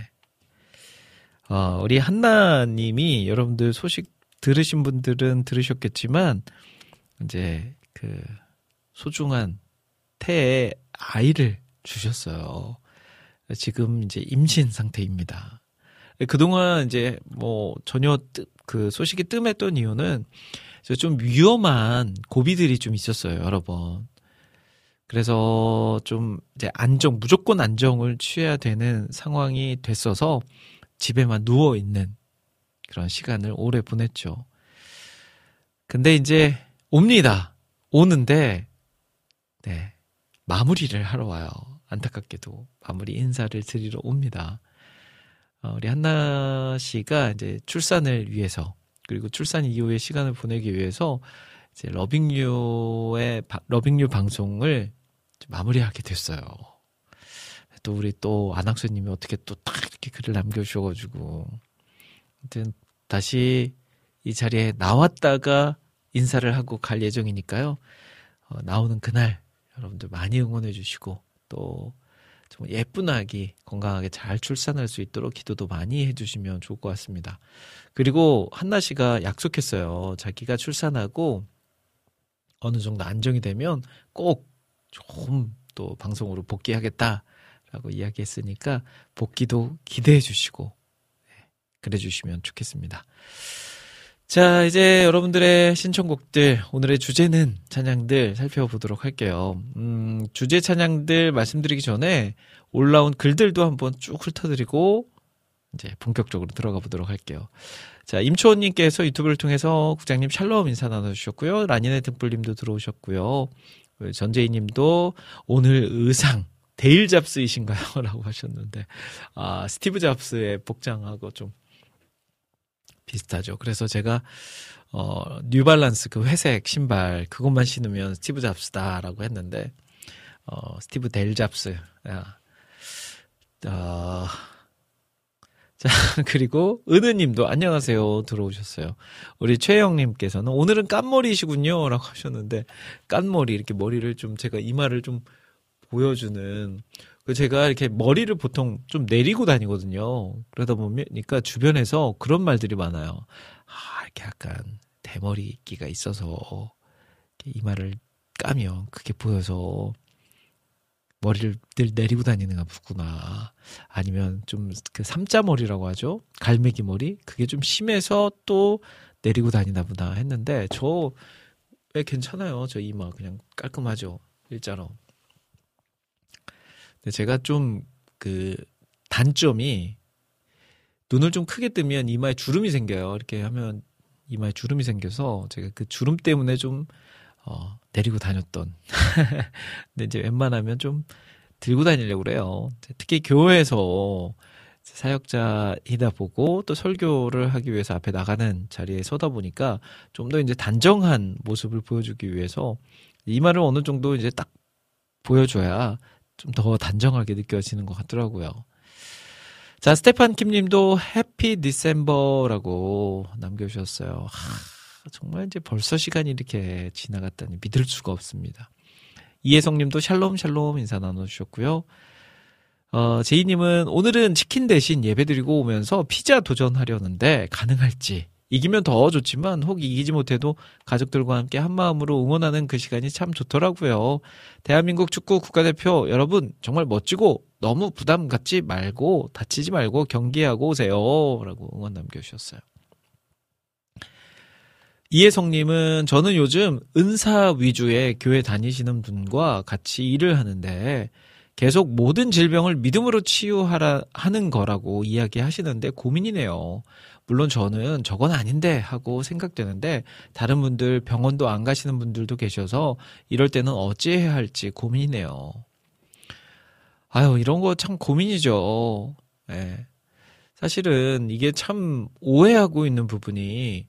우리 한나님이 여러분들 소식 들으신 분들은 들으셨겠지만 이제 그 소중한 태에 아이를 주셨어요. 지금 이제 임신 상태입니다. 그동안 이제 뭐 전혀 그 소식이 뜸했던 이유는 좀 위험한 고비들이 좀 있었어요, 여러 번. 그래서 좀 이제 무조건 안정을 취해야 되는 상황이 됐어서 집에만 누워 있는 그런 시간을 오래 보냈죠. 근데 이제 오는데, 네, 마무리를 하러 와요. 안타깝게도 마무리 인사를 드리러 옵니다. 우리 한나 씨가 이제 출산을 위해서, 그리고 출산 이후의 시간을 보내기 위해서 이제 러빙유 방송을 마무리하게 됐어요. 또 우리 또 안학수님이 어떻게 또 딱 이렇게 글을 남겨주셔가지고, 아무튼 다시 이 자리에 나왔다가 인사를 하고 갈 예정이니까요. 나오는 그날 여러분들 많이 응원해 주시고 또 정말 예쁜 아기 건강하게 잘 출산할 수 있도록 기도도 많이 해주시면 좋을 것 같습니다. 그리고 한나 씨가 약속했어요. 자기가 출산하고 어느 정도 안정이 되면 꼭 좀 또 방송으로 복귀하겠다라고 이야기했으니까 복귀도 기대해 주시고 그래 주시면 좋겠습니다. 자, 이제 여러분들의 신청곡들, 오늘의 주제는 찬양들 살펴보도록 할게요. 주제 찬양들 말씀드리기 전에 올라온 글들도 한번 쭉 훑어드리고 이제 본격적으로 들어가 보도록 할게요. 자, 임초원님께서 유튜브를 통해서 국장님 샬롬 인사 나눠주셨고요. 라니네 등불님도 들어오셨고요. 전재희님도 오늘 의상 데일 잡스이신가요? 라고 하셨는데 스티브 잡스의 복장하고 좀 비슷하죠. 그래서 제가 뉴발란스 그 회색 신발 그것만 신으면 스티브 잡스다라고 했는데 스티브 데일 잡스. 자, 그리고 은우님도 안녕하세요 들어오셨어요. 우리 최영님께서는 오늘은 깐머리시군요 라고 하셨는데, 깐머리, 이렇게 머리를 좀 제가 이마를 좀 보여주는, 제가 이렇게 머리를 보통 좀 내리고 다니거든요. 그러다 보니까 주변에서 그런 말들이 많아요. 이렇게 약간 대머리끼가 있어서 이마를 까면 그게 보여서 머리를 늘 내리고 다니는 거구나. 아니면 좀 그 삼자머리라고 하죠. 갈매기 머리. 그게 좀 심해서 또 내리고 다니나 보다 했는데 저 왜 괜찮아요. 저 이마 그냥 깔끔하죠. 일자로. 근데 제가 좀 그 단점이 눈을 좀 크게 뜨면 이마에 주름이 생겨요. 이렇게 하면 이마에 주름이 생겨서 제가 그 주름 때문에 좀 내리고 다녔던. 근데 이제 웬만하면 좀 들고 다니려고 그래요. 특히 교회에서 사역자이다 보고 또 설교를 하기 위해서 앞에 나가는 자리에 서다 보니까 좀 더 이제 단정한 모습을 보여주기 위해서 이마를 어느 정도 이제 딱 보여줘야 좀 더 단정하게 느껴지는 것 같더라고요. 자, 스테판 킴님도 해피 디셈버라고 남겨주셨어요. 정말 이제 벌써 시간이 이렇게 지나갔다니 믿을 수가 없습니다. 이혜성님도 샬롬 샬롬 인사 나눠주셨고요. 제이님은 오늘은 치킨 대신 예배드리고 오면서 피자 도전하려는데 가능할지. 이기면 더 좋지만 혹 이기지 못해도 가족들과 함께 한마음으로 응원하는 그 시간이 참 좋더라고요. 대한민국 축구 국가대표 여러분 정말 멋지고 너무 부담 갖지 말고 다치지 말고 경기하고 오세요. 라고 응원 남겨주셨어요. 이혜성님은 저는 요즘 은사 위주의 교회 다니시는 분과 같이 일을 하는데 계속 모든 질병을 믿음으로 치유하는 거라고 이야기하시는데 고민이네요. 물론 저는 저건 아닌데 하고 생각되는데 다른 분들 병원도 안 가시는 분들도 계셔서 이럴 때는 어찌해야 할지 고민이네요. 아유, 이런 거 참 고민이죠. 네. 사실은 이게 참 오해하고 있는 부분이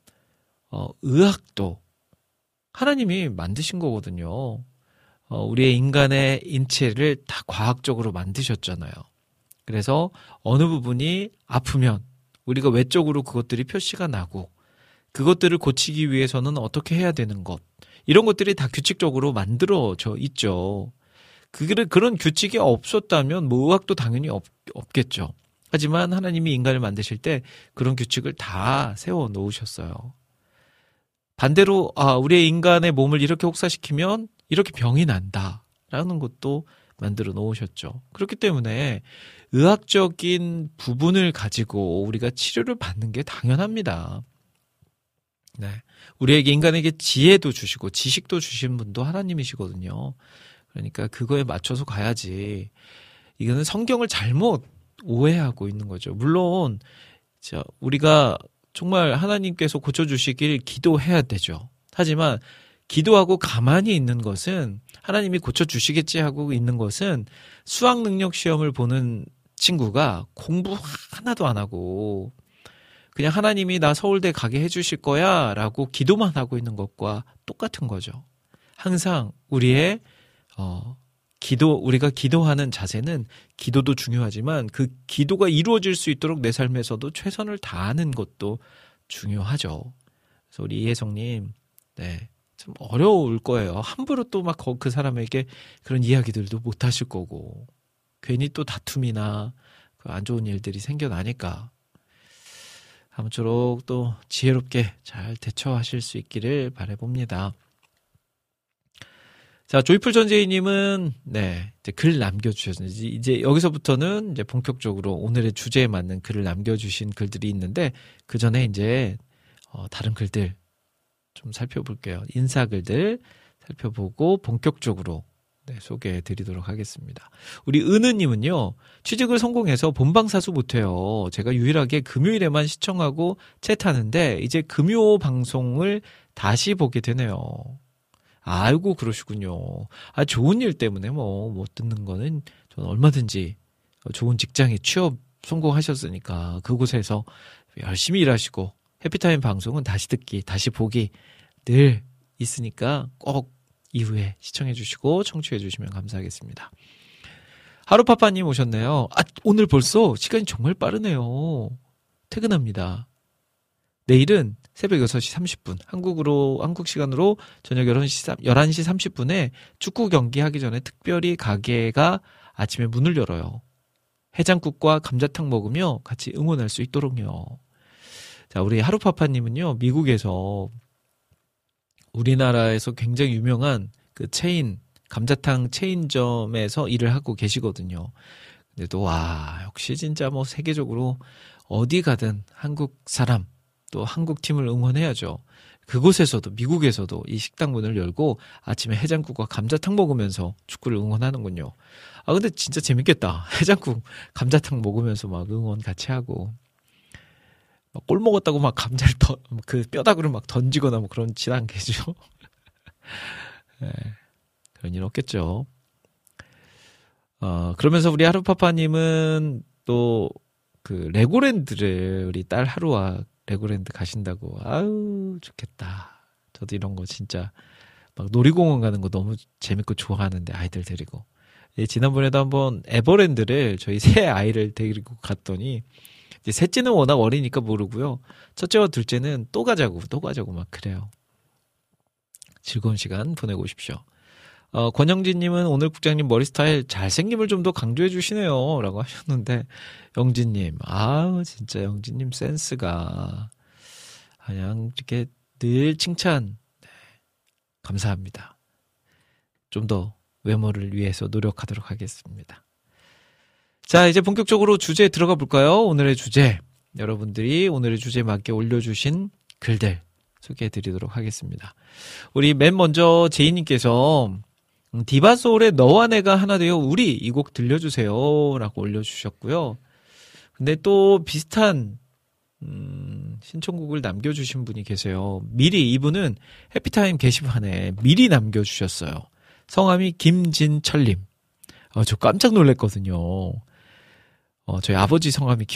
의학도 하나님이 만드신 거거든요. 우리의 인간의 인체를 다 과학적으로 만드셨잖아요. 그래서 어느 부분이 아프면 우리가 외적으로 그것들이 표시가 나고 그것들을 고치기 위해서는 어떻게 해야 되는 것 이런 것들이 다 규칙적으로 만들어져 있죠. 그런 규칙이 없었다면 뭐 의학도 당연히 없겠죠. 하지만 하나님이 인간을 만드실 때 그런 규칙을 다 세워 놓으셨어요. 반대로 우리의 인간의 몸을 이렇게 혹사시키면 이렇게 병이 난다라는 것도 만들어 놓으셨죠. 그렇기 때문에 의학적인 부분을 가지고 우리가 치료를 받는 게 당연합니다. 네. 우리에게 인간에게 지혜도 주시고 지식도 주신 분도 하나님이시거든요. 그러니까 그거에 맞춰서 가야지. 이거는 성경을 잘못 오해하고 있는 거죠. 물론 우리가 정말 하나님께서 고쳐주시길 기도해야 되죠. 하지만 기도하고 가만히 있는 것은 하나님이 고쳐주시겠지 하고 있는 것은 수학 능력 시험을 보는 친구가 공부 하나도 안 하고 그냥 하나님이 나 서울대 가게 해주실 거야 라고 기도만 하고 있는 것과 똑같은 거죠. 항상 우리의 우리가 기도하는 자세는 기도도 중요하지만 그 기도가 이루어질 수 있도록 내 삶에서도 최선을 다하는 것도 중요하죠. 그래서 우리 이혜성님, 네, 좀 어려울 거예요. 함부로 또 막 그 사람에게 그런 이야기들도 못 하실 거고 괜히 또 다툼이나 안 좋은 일들이 생겨나니까 아무쪼록 또 지혜롭게 잘 대처하실 수 있기를 바라봅니다. 자, 조이풀 전재희님은, 네, 이제 글 남겨주셨습니다. 이제 여기서부터는 이제 본격적으로 오늘의 주제에 맞는 글을 남겨주신 글들이 있는데, 그 전에 이제, 다른 글들 좀 살펴볼게요. 인사글들 살펴보고 본격적으로 네, 소개해 드리도록 하겠습니다. 우리 은우님은요, 취직을 성공해서 본방사수 못해요. 제가 유일하게 금요일에만 시청하고 채타는데, 이제 금요 방송을 다시 보게 되네요. 아이고, 그러시군요. 좋은 일 때문에 못 듣는 거는 저는 얼마든지 좋은 직장에 취업 성공하셨으니까 그곳에서 열심히 일하시고 해피타임 방송은 다시 듣기, 다시 보기 늘 있으니까 꼭 이후에 시청해 주시고 청취해 주시면 감사하겠습니다. 하루파파님 오셨네요. 오늘 벌써 시간이 정말 빠르네요. 퇴근합니다. 내일은 새벽 6시 30분, 한국 시간으로 저녁 11시 30분에 축구 경기 하기 전에 특별히 가게가 아침에 문을 열어요. 해장국과 감자탕 먹으며 같이 응원할 수 있도록요. 자, 우리 하루파파님은요, 미국에서 우리나라에서 굉장히 유명한 그 체인 감자탕 체인점에서 일을 하고 계시거든요. 근데 또 와, 역시 진짜 뭐 세계적으로 어디 가든 한국 사람 또 한국 팀을 응원해야죠. 그곳에서도 미국에서도 이 식당 문을 열고 아침에 해장국과 감자탕 먹으면서 축구를 응원하는군요. 아 근데 진짜 재밌겠다. 해장국 감자탕 먹으면서 막 응원 같이 하고 막 골 먹었다고 막 감자를 그 뼈다구를 막 던지거나 뭐 그런지 않겠죠. 네, 그런 일 없겠죠. 그러면서 우리 하루파파님은 또 그 레고랜드를 우리 딸 하루와 레고랜드 가신다고. 아유 좋겠다. 저도 이런 거 진짜 막 놀이공원 가는 거 너무 재밌고 좋아하는데 아이들 데리고. 예, 지난번에도 한번 에버랜드를 저희 새 아이를 데리고 갔더니 이제 셋째는 워낙 어리니까 모르고요. 첫째와 둘째는 또 가자고 막 그래요. 즐거운 시간 보내고 오십시오. 권영진님은 오늘 국장님 머리 스타일 잘생김을 좀 더 강조해 주시네요 라고 하셨는데, 영진님, 진짜 영진님 센스가 그냥 이렇게 늘 칭찬, 네, 감사합니다. 좀 더 외모를 위해서 노력하도록 하겠습니다. 자, 이제 본격적으로 주제에 들어가 볼까요? 오늘의 주제, 여러분들이 오늘의 주제에 맞게 올려주신 글들 소개해 드리도록 하겠습니다. 우리 맨 먼저 제이님께서 디바소울의 너와 내가 하나 되어 우리 이 곡 들려주세요 라고 올려주셨고요. 근데 또 비슷한 신청곡을 남겨주신 분이 계세요. 미리, 이분은 해피타임 게시판에 미리 남겨주셨어요. 성함이 김진철님. 저 깜짝 놀랐거든요. 저희 아버지 성함이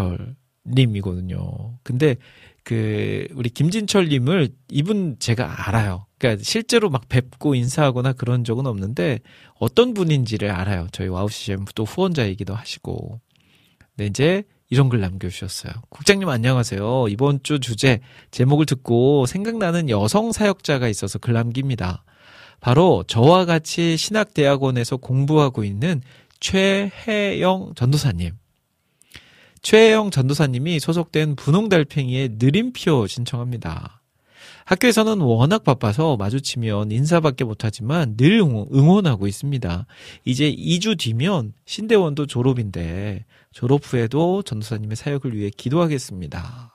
김진철님이거든요. 근데 우리 김진철님을 이분 제가 알아요. 그러니까 실제로 막 뵙고 인사하거나 그런 적은 없는데 어떤 분인지를 알아요. 저희 와우 CCM 또 후원자이기도 하시고. 근데 이제 이런 글 남겨주셨어요. 국장님 안녕하세요. 이번 주 주제 제목을 듣고 생각나는 여성 사역자가 있어서 글 남깁니다. 바로 저와 같이 신학대학원에서 공부하고 있는 최혜영 전도사님. 최혜영 전도사님이 소속된 분홍달팽이의 느림표 신청합니다. 학교에서는 워낙 바빠서 마주치면 인사밖에 못하지만 늘 응원하고 있습니다. 이제 2주 뒤면 신대원도 졸업인데 졸업 후에도 전도사님의 사역을 위해 기도하겠습니다.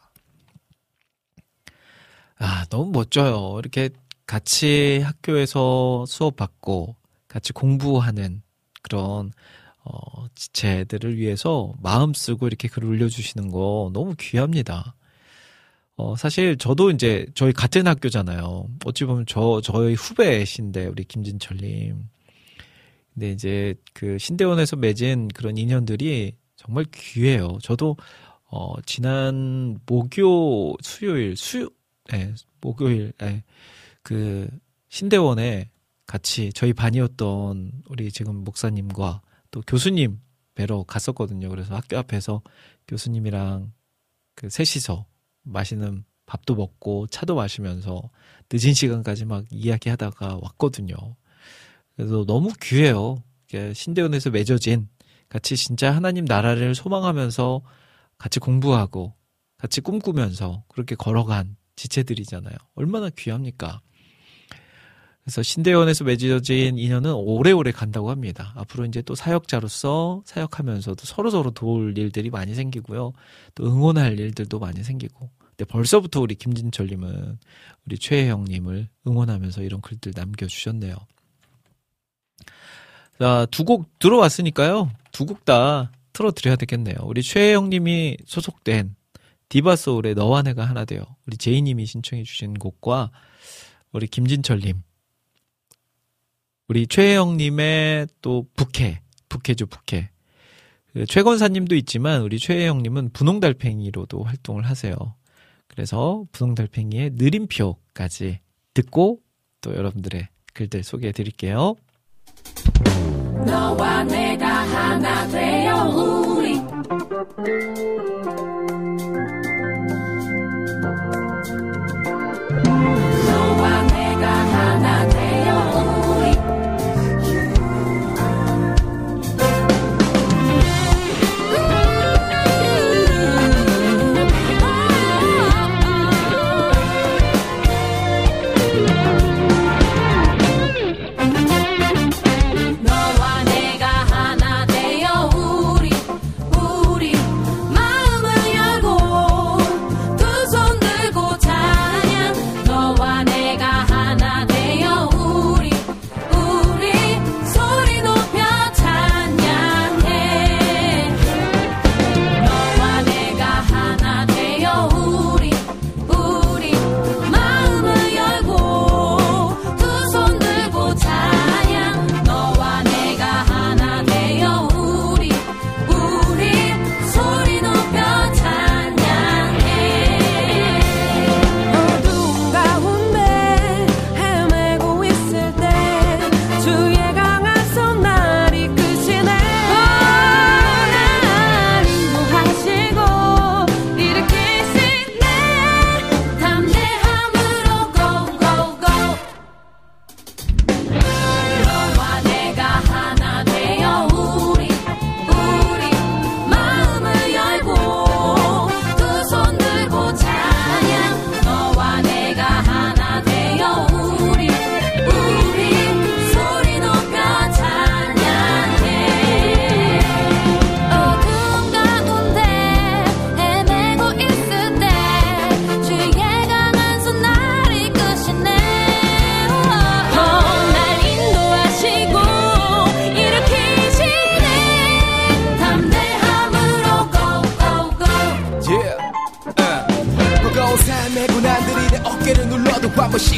너무 멋져요. 이렇게 같이 학교에서 수업받고 같이 공부하는 그런 지체들을 위해서 마음 쓰고 이렇게 글을 올려주시는 거 너무 귀합니다. 사실 저도 이제 저희 같은 학교잖아요. 어찌 보면 저희 후배신데 우리 김진철님. 근데 이제 그 신대원에서 맺은 그런 인연들이 정말 귀해요. 저도 지난 목요일 그 신대원에 같이 저희 반이었던 우리 지금 목사님과 또 교수님 뵈러 갔었거든요. 그래서 학교 앞에서 교수님이랑 그 셋이서 맛있는 밥도 먹고 차도 마시면서 늦은 시간까지 막 이야기하다가 왔거든요. 그래서 너무 귀해요. 신대원에서 맺어진 같이 진짜 하나님 나라를 소망하면서 같이 공부하고 같이 꿈꾸면서 그렇게 걸어간 지체들이잖아요. 얼마나 귀합니까? 그래서 신대원에서 맺어진 인연은 오래오래 간다고 합니다. 앞으로 이제 또 사역자로서 사역하면서도 서로서로 도울 일들이 많이 생기고요. 또 응원할 일들도 많이 생기고. 근데 벌써부터 우리 김진철님은 우리 최혜영님을 응원하면서 이런 글들 남겨주셨네요. 자, 두 곡 들어왔으니까요. 두 곡 다 틀어드려야 되겠네요. 우리 최혜영님이 소속된 디바소울의 너와 내가 하나 되어 우리 제이님이 신청해 주신 곡과 우리 김진철님, 우리 최혜영님의 또 부캐죠. 그 최건사님도 있지만 우리 최혜영님은 분홍달팽이로도 활동을 하세요. 그래서 분홍달팽이의 느림표까지 듣고 또 여러분들의 글들 소개해 드릴게요. 너와 내가 하나 되어 우리 너와 내가 하나 되어 우리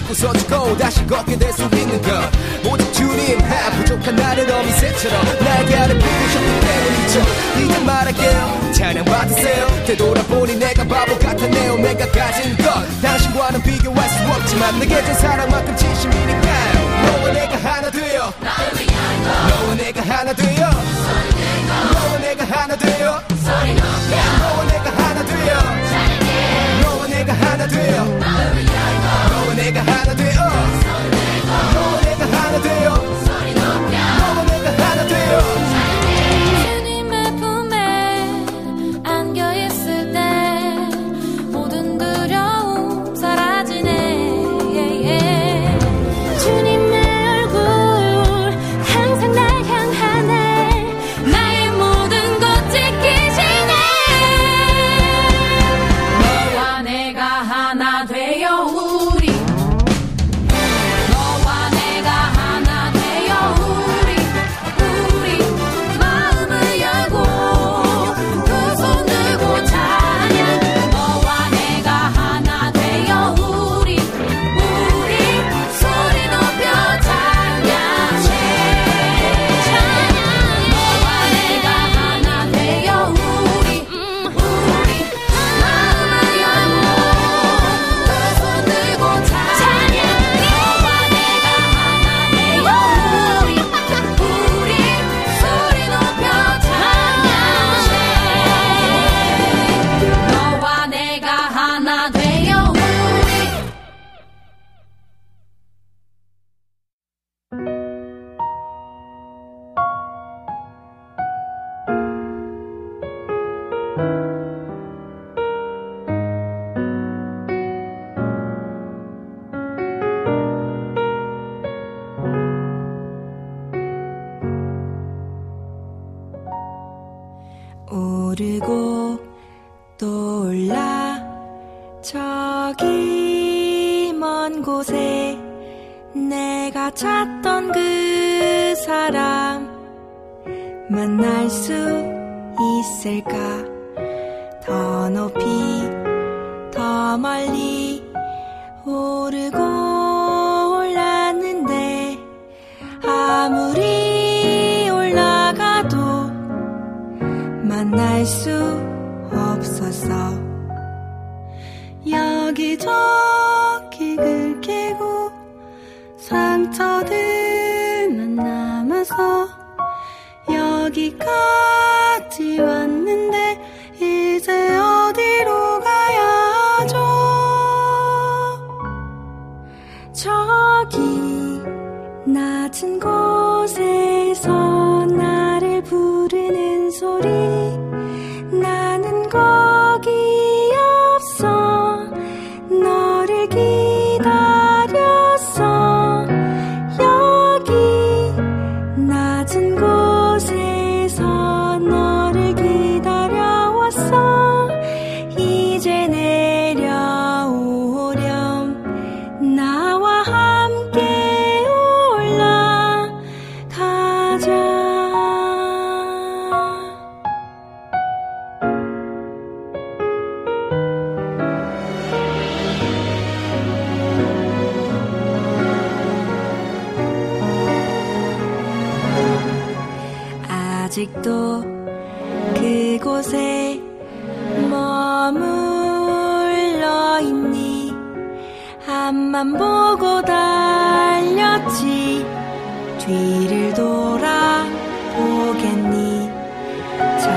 딛고서 고 다시 걷게 될 수 있는 것 오직 주님 부족한 나를 어미새처럼 날개를 부르셨기 때문이죠. 이제 말할게요. 찬양 받으세요. 되돌아보니 내가 바보 같았네요. 내가 가진 것 당신과는 비교할 수 없지만 내게 준 사랑만큼 진심이니까요. 너와 내가 하나 되어 너와 내가 하나 되어 너와 내가 하나 되어 너와 내가 하나 되어 너와 내가 하나 되어 너와 내가 하나 되어 너와 내가 하나 되어 너와 내가 하나 되어 주님의 품에 안겨있을 때 모든 두려움 사라지네. 주님의 얼굴 항상 날 향하네. 나의 모든 것 지키시네. 너와 내가 하나 되어 우리 너와 내가 하나 되어 우리 마음을 열고 두 손 들고 찬양. 너와 내가 하나 되어 우리 소리 높여 찬양해. 너와 내가 하나 되어 우리 마음을 열고 두 손 들고 찬양. 너와 내가 하나 되어 우리 소리 높여 찬양해. 너와 내가 하나 되어 우리. 오르고 또 올라 저기 먼 곳에 내가 찾던 그 사람 만날 수 있을까? 더 높이 더 멀리 오르고 올랐는데 아무리 올라가도 만날 수 없었어. 여기저기 긁히고 상처들만 남아서 여기까지 왔는데 이제 어디로 가야 하죠? 저기 낮은 곳에서 나를 부르는 소리 나는 거기 없어 너를 기다렸어 여기 낮은 곳에서 너를 기다려왔어 이제 내려오렴 나와 함께 올라가자. 아직도 그곳에 머물러 있니? 앞만 보고 달렸지 뒤를 돌아보겠니? 저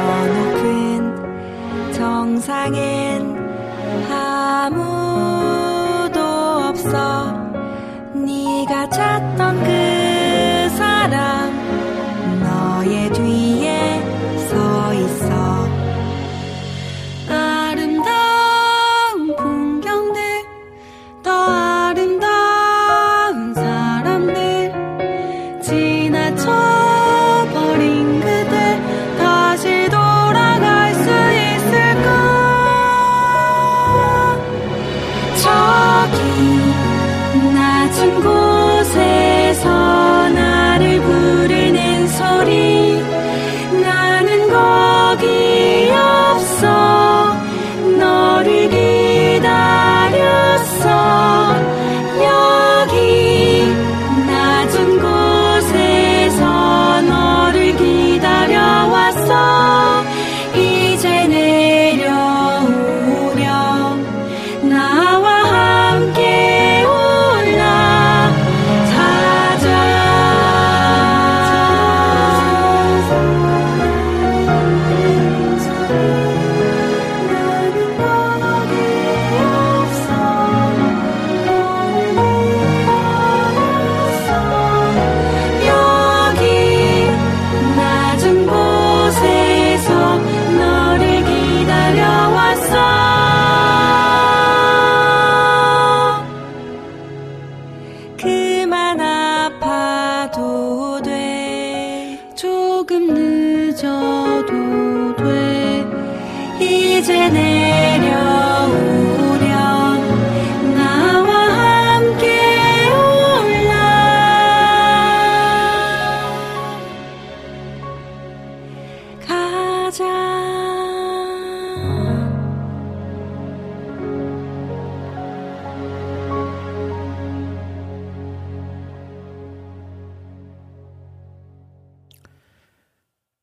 높은 정상엔 아무도 없어 네가 찾던 그 사람 너의 뒤에 서 있어. 아름다운 풍경들 더 아름다운 사람들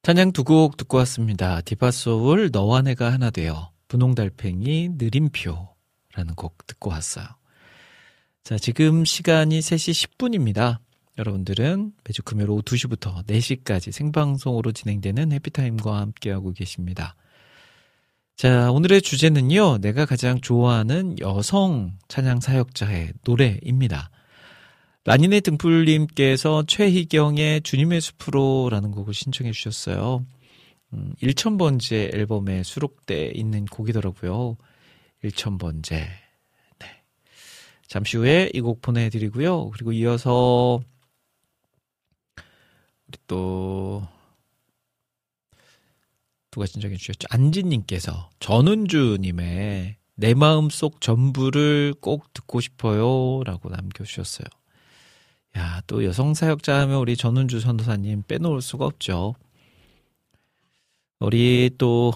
찬양 두 곡 듣고 왔습니다. 디바소울 너와 내가 하나 되어, 분홍달팽이 느림표라는 곡 듣고 왔어요. 자, 지금 시간이 3시 10분입니다. 여러분들은 매주 금요일 오후 2시부터 4시까지 생방송으로 진행되는 해피타임과 함께하고 계십니다. 자, 오늘의 주제는요, 내가 가장 좋아하는 여성 찬양 사역자의 노래입니다. 라니네 등불님께서 최희경의 주님의 숲으로라는 곡을 신청해 주셨어요. 1000번째 앨범에 수록돼 있는 곡이더라고요. 1000번째. 네. 잠시 후에 이 곡 보내드리고요. 그리고 이어서 우리 또 누가 신청해 주셨죠? 안진님께서 전은주님의 내 마음속 전부를 꼭 듣고 싶어요 라고 남겨주셨어요. 야, 또 여성 사역자 하면 우리 전은주 전도사님 빼놓을 수가 없죠. 우리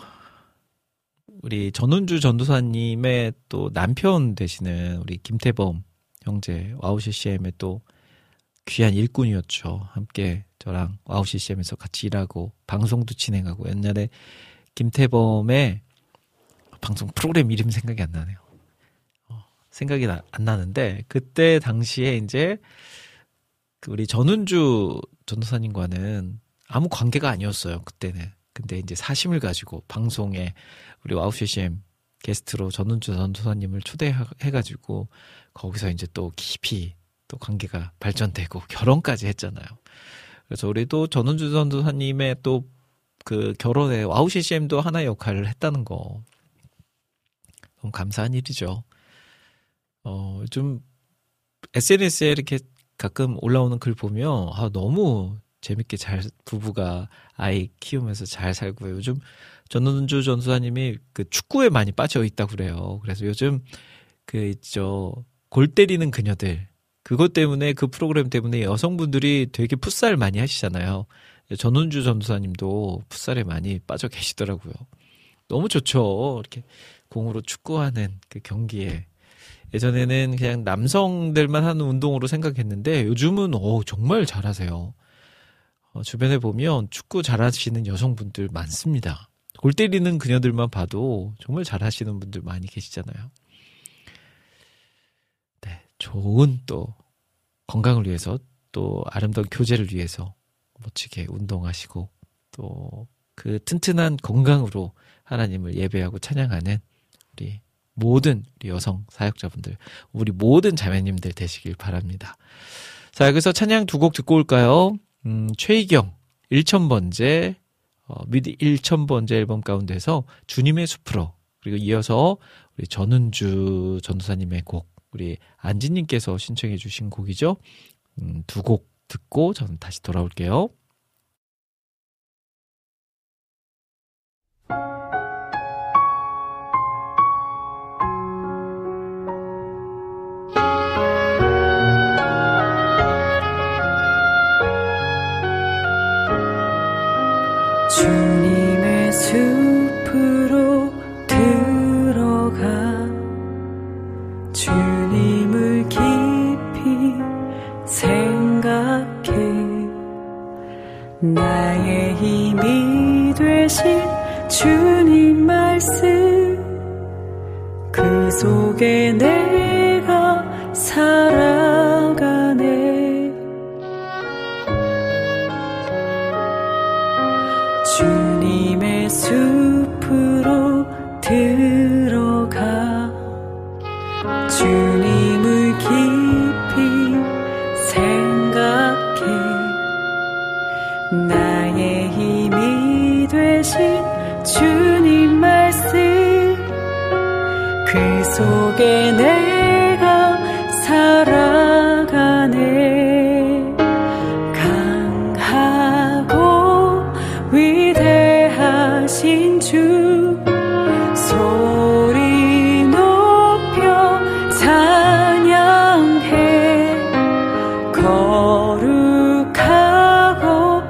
전은주 전도사님의 또 남편 되시는 우리 김태범 형제 와우 CCM의 또 귀한 일꾼이었죠. 함께 저랑 와우 CCM에서 같이 일하고 방송도 진행하고, 옛날에 김태범의 방송 프로그램 이름 생각이 안 나네요. 생각이 안 나는데, 그때 당시에 이제 우리 전은주 전도사님과는 아무 관계가 아니었어요, 그때는. 근데 이제 사심을 가지고 방송에 우리 와우 CCM 게스트로 전은주 전도사님을 초대해가지고 거기서 이제 또 깊이 또 관계가 발전되고 결혼까지 했잖아요. 그래서 우리도 전은주 전도사님의 또 그 결혼에 와우 CCM도 하나의 역할을 했다는 거 너무 감사한 일이죠. 좀 SNS에 이렇게 가끔 올라오는 글 보면 너무 재밌게 부부가 아이 키우면서 잘 살고요. 요즘 전은주 전도사님이 그 축구에 많이 빠져 있다고 그래요. 그래서 요즘 골 때리는 그녀들, 그것 때문에, 그 프로그램 때문에 여성분들이 되게 풋살 많이 하시잖아요. 전은주 전도사님도 풋살에 많이 빠져 계시더라고요. 너무 좋죠. 이렇게 공으로 축구하는 그 경기에. 예전에는 그냥 남성들만 하는 운동으로 생각했는데 요즘은 정말 잘하세요. 주변에 보면 축구 잘하시는 여성분들 많습니다. 골 때리는 그녀들만 봐도 정말 잘하시는 분들 많이 계시잖아요. 네, 좋은 또 건강을 위해서, 또 아름다운 교제를 위해서 멋지게 운동하시고, 또 그 튼튼한 건강으로 하나님을 예배하고 찬양하는 우리 모든 우리 여성 사역자분들, 우리 모든 자매님들 되시길 바랍니다. 자, 여기서 찬양 두 곡 듣고 올까요? 최희경 1000번째 미디 1000번째 앨범 가운데서 주님의 숲으로, 그리고 이어서 우리 전은주 전도사님의 곡, 우리 안지님께서 신청해 주신 곡이죠. 두 곡 듣고 저는 다시 돌아올게요. 주님의 숲으로 들어가 주님을 깊이 생각해 나의 힘이 되신 주님 말씀 그 속에 내가 살아가네 주님의 숲으로 들어가 주님을 깊이 생각해 나의 힘이 되신 주님 말씀 그 속에 내가 살아가네 강하고 위대하신 주 소리 높여 찬양해 거룩하고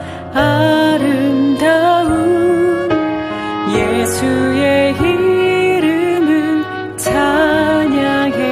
아름다운 예수의 이름을 찬양해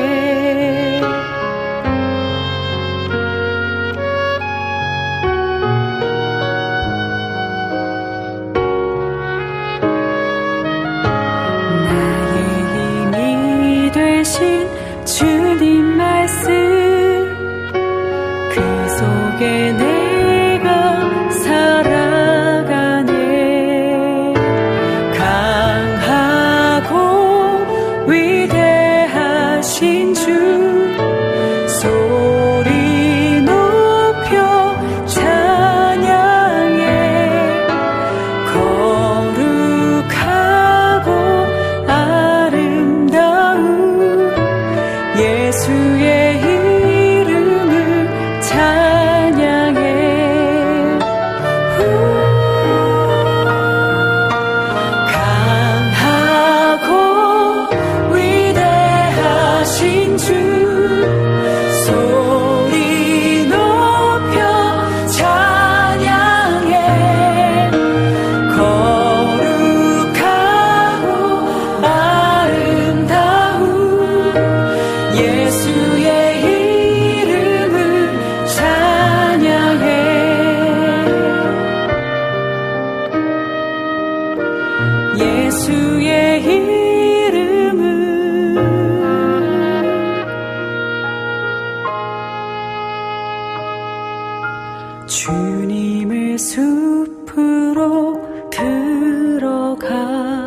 주님의 숲으로 들어가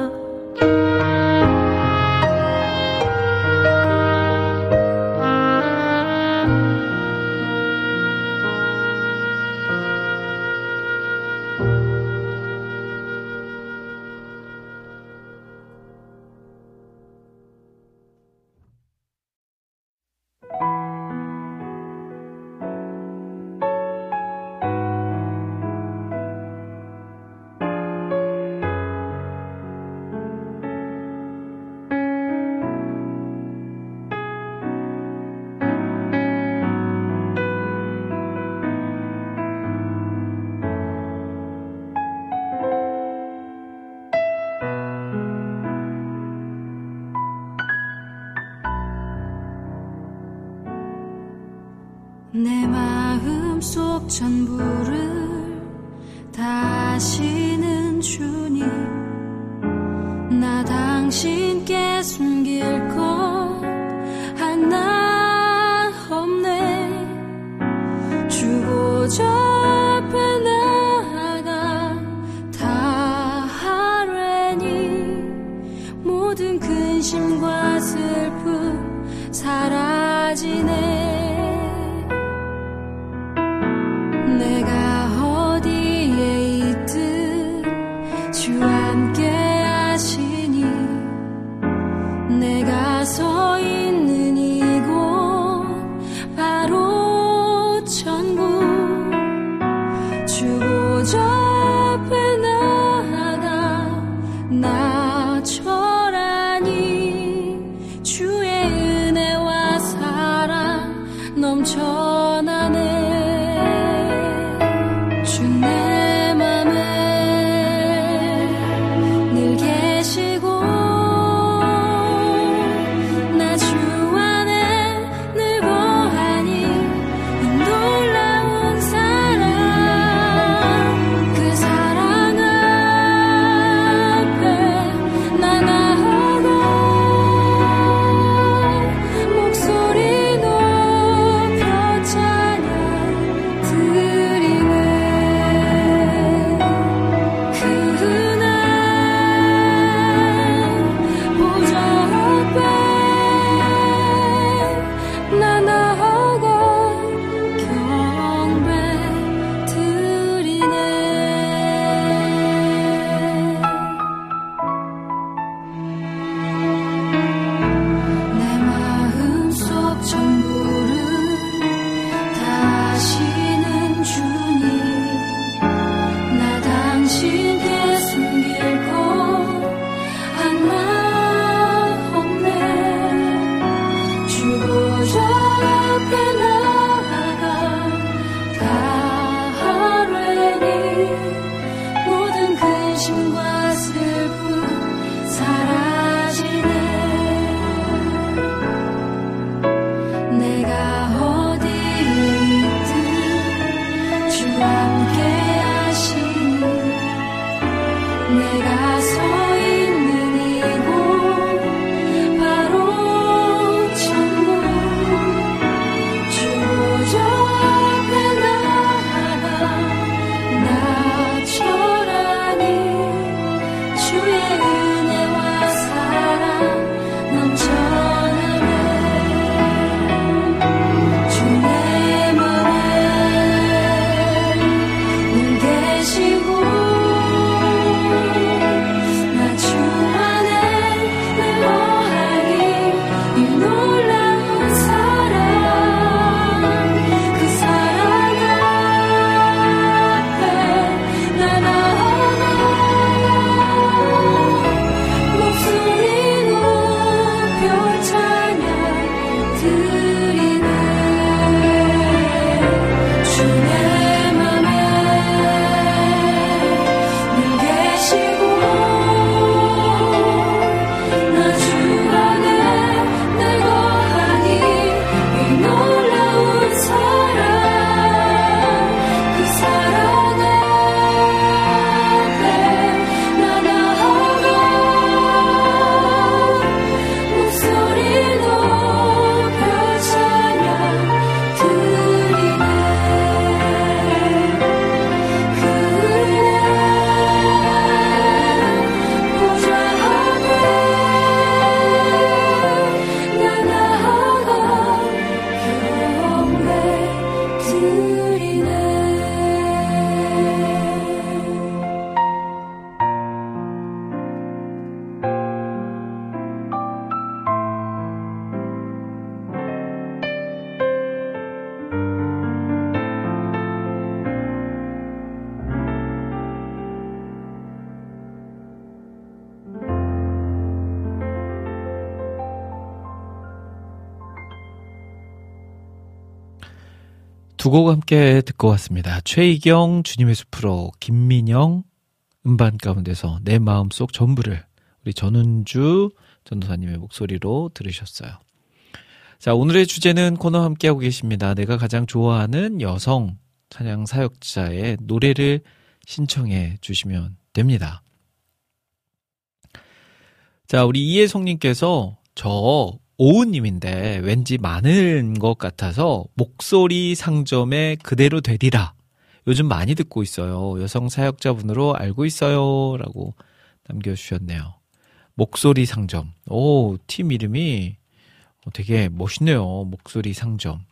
내 마음속 전부를 다시는 주님 나 당신께 숨길 것 하나 없네 주보좌 앞에 나아가 다 하려니 모든 근심과 슬픔 사라지네 내가 어디에 있든 주 함께 하시니 내가 서 있는 이곳 바로 천국 주보좌 앞에 나아가 나 절하니 주의 은혜와 사랑 넘쳐나네 내 맘에 늘 계시고 나 주 안에 늘 거하니 이 놀라운 사랑 그 사랑 앞에 나 나아가 목소리 높여 찬양 드리네 나 나아가 경배 드리네 내 마음속 전부를 다시는 주님 나 당신께 숨길 것 하나 없네 주보좌 앞에 나아가 다 하려니 모든 근심과 슬픔 사라지네 내가 어디에 있든 주 함께 하시니 내가 서 있는 이곳 바로 천국 주보좌 앞에 나아가 나 절하니 주의 은혜와 사랑 넘쳐나네 주 내 맘에 늘 계시고 두 곡 함께 듣고 왔습니다. 최희경 주님의 숲으로, 김민영 음반 가운데서 내 마음속 전부를 우리 전은주 전도사님의 목소리로 들으셨어요. 자, 오늘의 주제는 코너 함께하고 계십니다. 내가 가장 좋아하는 여성 찬양 사역자의 노래를 신청해 주시면 됩니다. 자, 우리 이혜성님께서 저 오우님인데 왠지 많은 것 같아서 목소리 상점에 그대로 되리라. 요즘 많이 듣고 있어요. 여성 사역자분으로 알고 있어요. 라고 남겨주셨네요. 목소리 상점. 오, 팀 이름이 되게 멋있네요. 목소리 상점.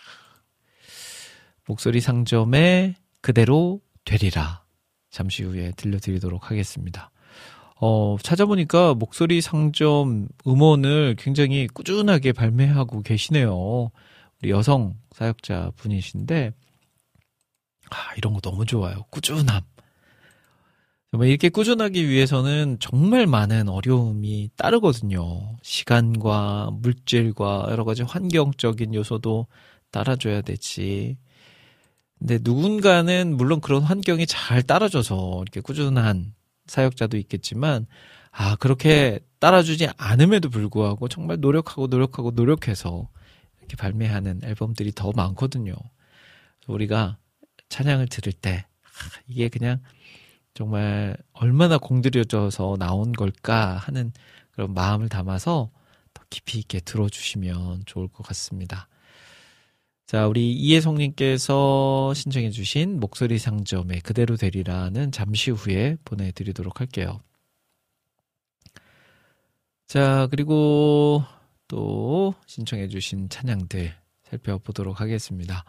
목소리 상점에 그대로 되리라. 잠시 후에 들려드리도록 하겠습니다. 찾아보니까 목소리 상점 음원을 굉장히 꾸준하게 발매하고 계시네요. 우리 여성 사역자 분이신데, 이런 거 너무 좋아요. 꾸준함. 정말 이렇게 꾸준하기 위해서는 정말 많은 어려움이 따르거든요. 시간과 물질과 여러 가지 환경적인 요소도 따라줘야 되지. 근데 누군가는 물론 그런 환경이 잘 따라줘서 이렇게 꾸준한 사역자도 있겠지만, 그렇게 따라주지 않음에도 불구하고 정말 노력해서 이렇게 발매하는 앨범들이 더 많거든요. 우리가 찬양을 들을 때, 이게 그냥 정말 얼마나 공들여져서 나온 걸까 하는 그런 마음을 담아서 더 깊이 있게 들어주시면 좋을 것 같습니다. 자, 우리 이혜성님께서 신청해주신 목소리 상점에 그대로 되리라는 잠시 후에 보내드리도록 할게요. 자, 그리고 또 신청해주신 찬양들 살펴보도록 하겠습니다.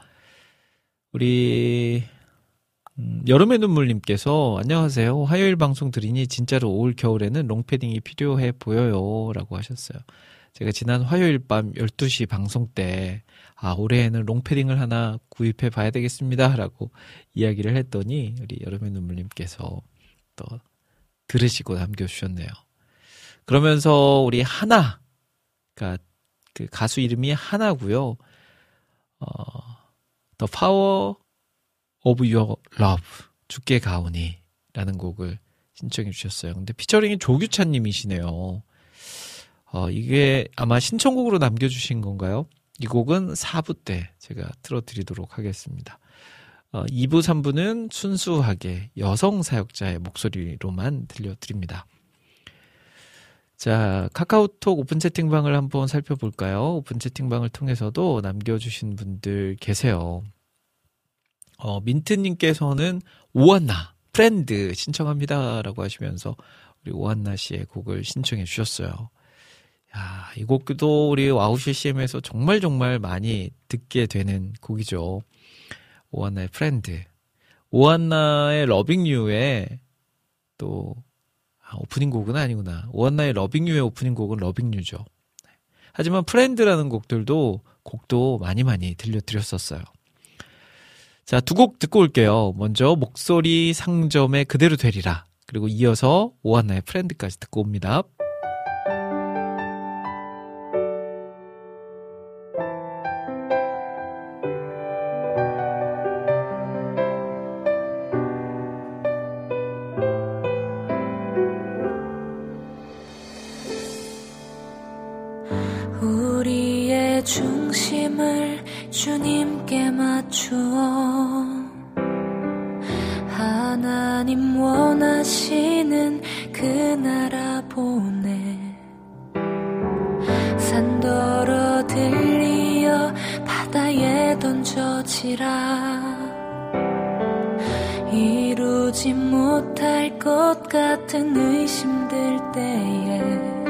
우리 여름의 눈물님께서 안녕하세요. 화요일 방송 들으니 진짜로 올 겨울에는 롱패딩이 필요해 보여요. 라고 하셨어요. 제가 지난 화요일 밤 12시 방송 때 올해에는 롱패딩을 하나 구입해 봐야 되겠습니다. 라고 이야기를 했더니 우리 여름의 눈물님께서 또 들으시고 남겨주셨네요. 그러면서 우리 하나, 그러니까 그 가수 이름이 하나고요. The Power of Your Love, 주께 가오니 라는 곡을 신청해 주셨어요. 근데 피처링이 조규찬 님이시네요. 이게 아마 신청곡으로 남겨주신 건가요? 이 곡은 4부 때 제가 틀어드리도록 하겠습니다. 2부, 3부는 순수하게 여성 사역자의 목소리로만 들려드립니다. 자, 카카오톡 오픈 채팅방을 한번 살펴볼까요? 오픈 채팅방을 통해서도 남겨주신 분들 계세요. 민트님께서는 오한나, 프렌드 신청합니다. 라고 하시면서 우리 오한나 씨의 곡을 신청해 주셨어요. 이 곡도 우리 와우 CCM에서 정말 많이 듣게 되는 곡이죠. 오한나의 프렌드. 오한나의 러빙 유의 또 오프닝 곡은 아니구나. 오한나의 러빙 유의 오프닝 곡은 러빙 유죠. 하지만 프렌드라는 곡도 많이 들려드렸었어요. 자, 두 곡 듣고 올게요. 먼저 목소리 상점에 그대로 되리라. 그리고 이어서 오한나의 프렌드까지 듣고 옵니다. 우리의 중심을 주님께 맞추어 하나님 원하시는 그 나라 보내 산더러 들리어 바다에 던져지라 이루지 못할 것 같은 의심들 때에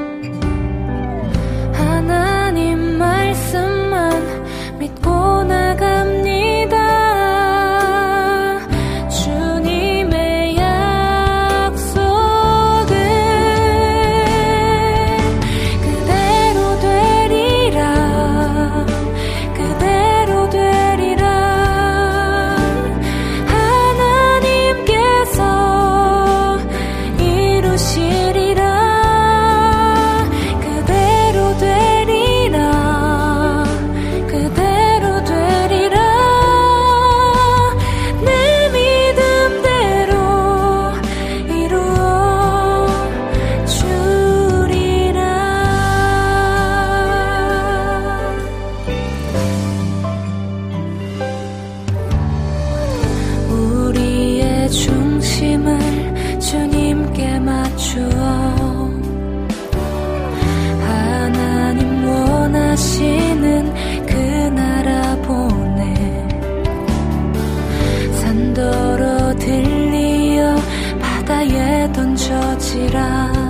하나님 말씀만 믿고 나갑니다. 주님의 약속은 그대로 되리라. 그대로 되리라. 하나님께서 이루시리라. 잊혀지라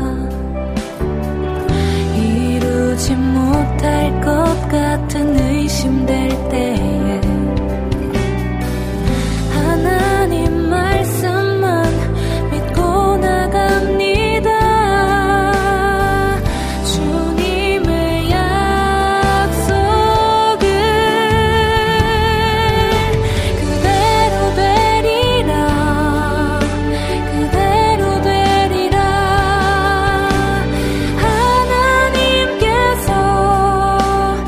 이루지 못할 것 같은 의심될 때에 하나님 말씀만 믿고 나갑니다. 주님의 약속을 그대로 되리라 그대로 되리라 하나님께서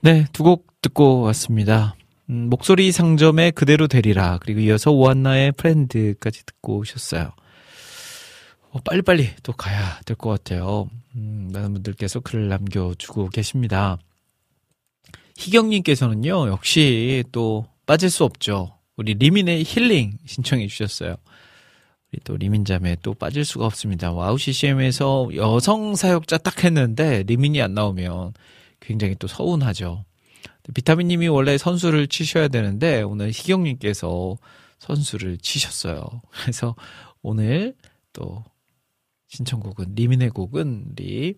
네, 두 곡 듣고 왔습니다. 목소리 상점의 그대로 되리라, 그리고 이어서 오한나의 프렌드까지 듣고 오셨어요. 빨리빨리 또 가야 될 것 같아요. 많은 분들께서 글을 남겨주고 계십니다. 희경님께서는요, 역시 또 빠질 수 없죠. 우리 리민의 힐링 신청해 주셨어요. 우리 또 리민자매 또 빠질 수가 없습니다. 와우 CCM에서 여성 사역자 딱 했는데 리민이 안 나오면 굉장히 또 서운하죠. 비타민님이 원래 선수를 치셔야 되는데 오늘 희경님께서 선수를 치셨어요. 그래서 오늘 또 신청곡은, 리민의 곡은 우리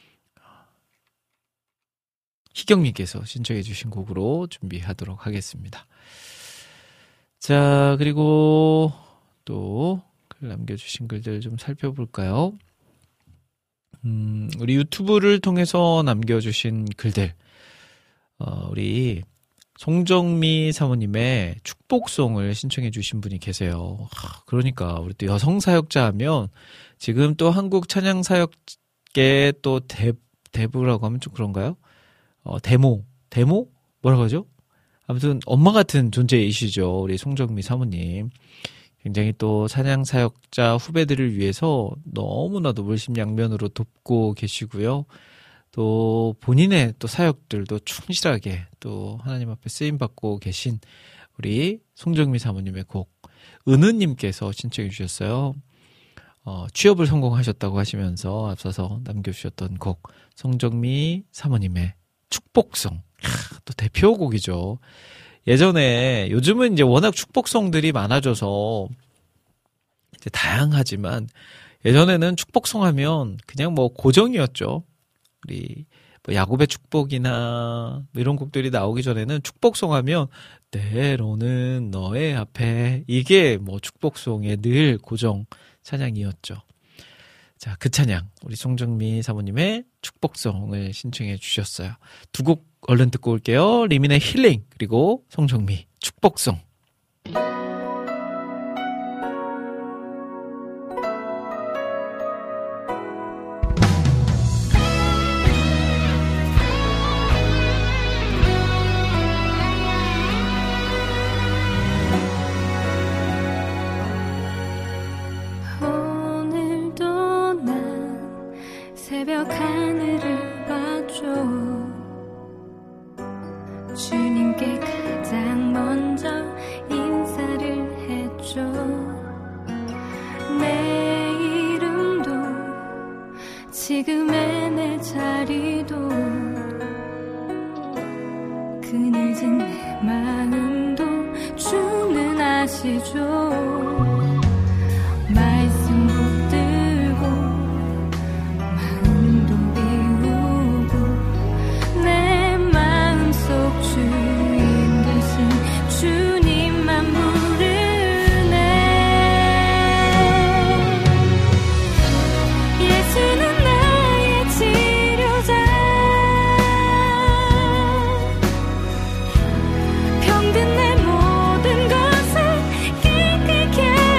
희경님께서 신청해 주신 곡으로 준비하도록 하겠습니다. 자, 그리고 또 글 남겨주신 글들 좀 살펴볼까요? 우리 유튜브를 통해서 남겨주신 글들, 우리 송정미 사모님의 축복송을 신청해 주신 분이 계세요. 그러니까 우리 또 여성 사역자 하면 지금 또 한국 찬양 사역계 또 대부라고 하면 좀 그런가요? 데모 뭐라고 하죠? 아무튼 엄마 같은 존재이시죠, 우리 송정미 사모님. 굉장히 또 찬양 사역자 후배들을 위해서 너무나도 물심양면으로 돕고 계시고요. 또 본인의 또 사역들도 충실하게 또 하나님 앞에 쓰임 받고 계신 우리 송정미 사모님의 곡, 은은님께서 신청해 주셨어요. 취업을 성공하셨다고 하시면서 앞서서 남겨주셨던 곡, 송정미 사모님의 축복송. 또 대표곡이죠. 예전에, 요즘은 이제 워낙 축복송들이 많아져서 이제 다양하지만 예전에는 축복송 하면 그냥 뭐 고정이었죠. 우리 뭐 야곱의 축복이나 뭐 이런 곡들이 나오기 전에는 축복송 하면 때로는 너의 앞에, 이게 뭐 축복송의 늘 고정 찬양이었죠. 자, 그 찬양 우리 송정미 사모님의 축복송을 신청해 주셨어요. 두 곡 얼른 듣고 올게요. 리민의 힐링, 그리고 송정미 축복송. 오늘도 난 새벽 하늘을 봐줘. 주님께 가장 먼저 인사를 해줘. 내 이름도 지금의 내 자리도 그 늦은 내 마음도 주는 아시죠. 말씀 붙들고 마음도 비우고 내 마음속 주인 되신 주님만 부르네. 예수는 나의 치료자. 병든 내 모든 것을 깨끗게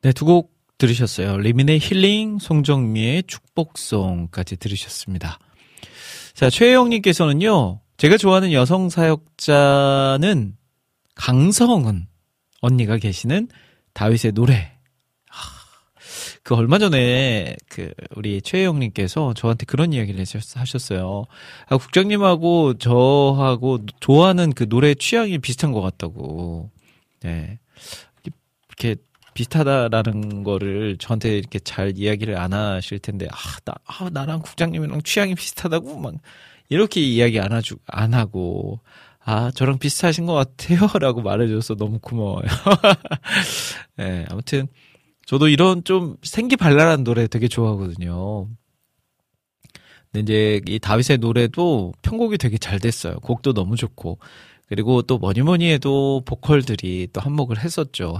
네, 두 곡 들으셨어요. 리민의 힐링, 송정미의 축복송까지 들으셨습니다. 자, 최혜영님께서는요, 제가 좋아하는 여성 사역자는 강성은 언니가 계시는 다윗의 노래. 그 얼마 전에 우리 최혜영님께서 저한테 그런 이야기를 하셨어요. 국장님하고 저하고 좋아하는 그 노래 취향이 비슷한 것 같다고. 네. 이렇게 비슷하다라는 거를 저한테 이렇게 잘 이야기를 안 하실 텐데, 나랑 국장님이랑 취향이 비슷하다고 막 이렇게 이야기 안 하고, 저랑 비슷하신 것 같아요. 라고 말해줘서 너무 고마워요. 네, 아무튼, 저도 이런 좀 생기발랄한 노래 되게 좋아하거든요. 근데 이제 이 다윗의 노래도 편곡이 되게 잘 됐어요. 곡도 너무 좋고. 그리고 또 뭐니 해도 보컬들이 또 한몫을 했죠.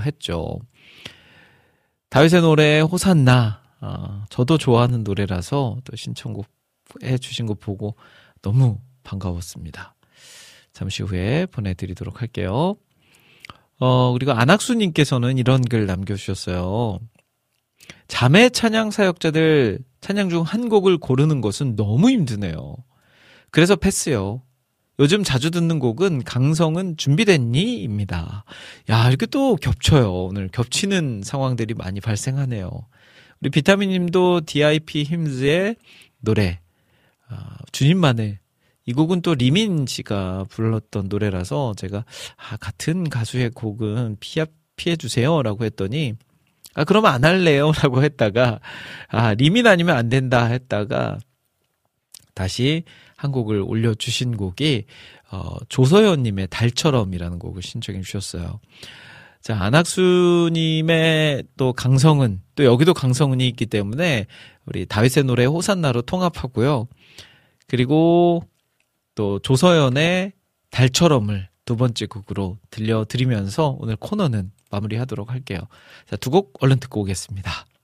다윗의 노래 호산나. 저도 좋아하는 노래라서 또 신청곡 해주신 거 보고 너무 반가웠습니다. 잠시 후에 보내드리도록 할게요. 그리고 안학수님께서는 이런 글 남겨주셨어요. 자매 찬양 사역자들 찬양 중 한 곡을 고르는 것은 너무 힘드네요. 그래서 패스요. 요즘 자주 듣는 곡은 강성은 준비됐니? 입니다. 야, 이렇게 또 겹쳐요. 오늘 겹치는 상황들이 많이 발생하네요. 우리 비타민님도 DIP 힘즈의 노래, 주님만의, 이 곡은 또 리민 씨가 불렀던 노래라서 제가 같은 가수의 곡은 피해주세요 라고 했더니 그러면 안 할래요 라고 했다가 리민 아니면 안 된다 했다가 다시 한 곡을 올려주신 곡이 조서연님의 달처럼이라는 곡을 신청해 주셨어요. 자, 안학수님의 또 강성은, 또 여기도 강성은이 있기 때문에 우리 다윗의 노래 호산나로 통합하고요. 그리고 또 조서연의 달처럼을 두 번째 곡으로 들려드리면서 오늘 코너는 마무리하도록 할게요. 자, 두 곡 얼른 듣고 오겠습니다.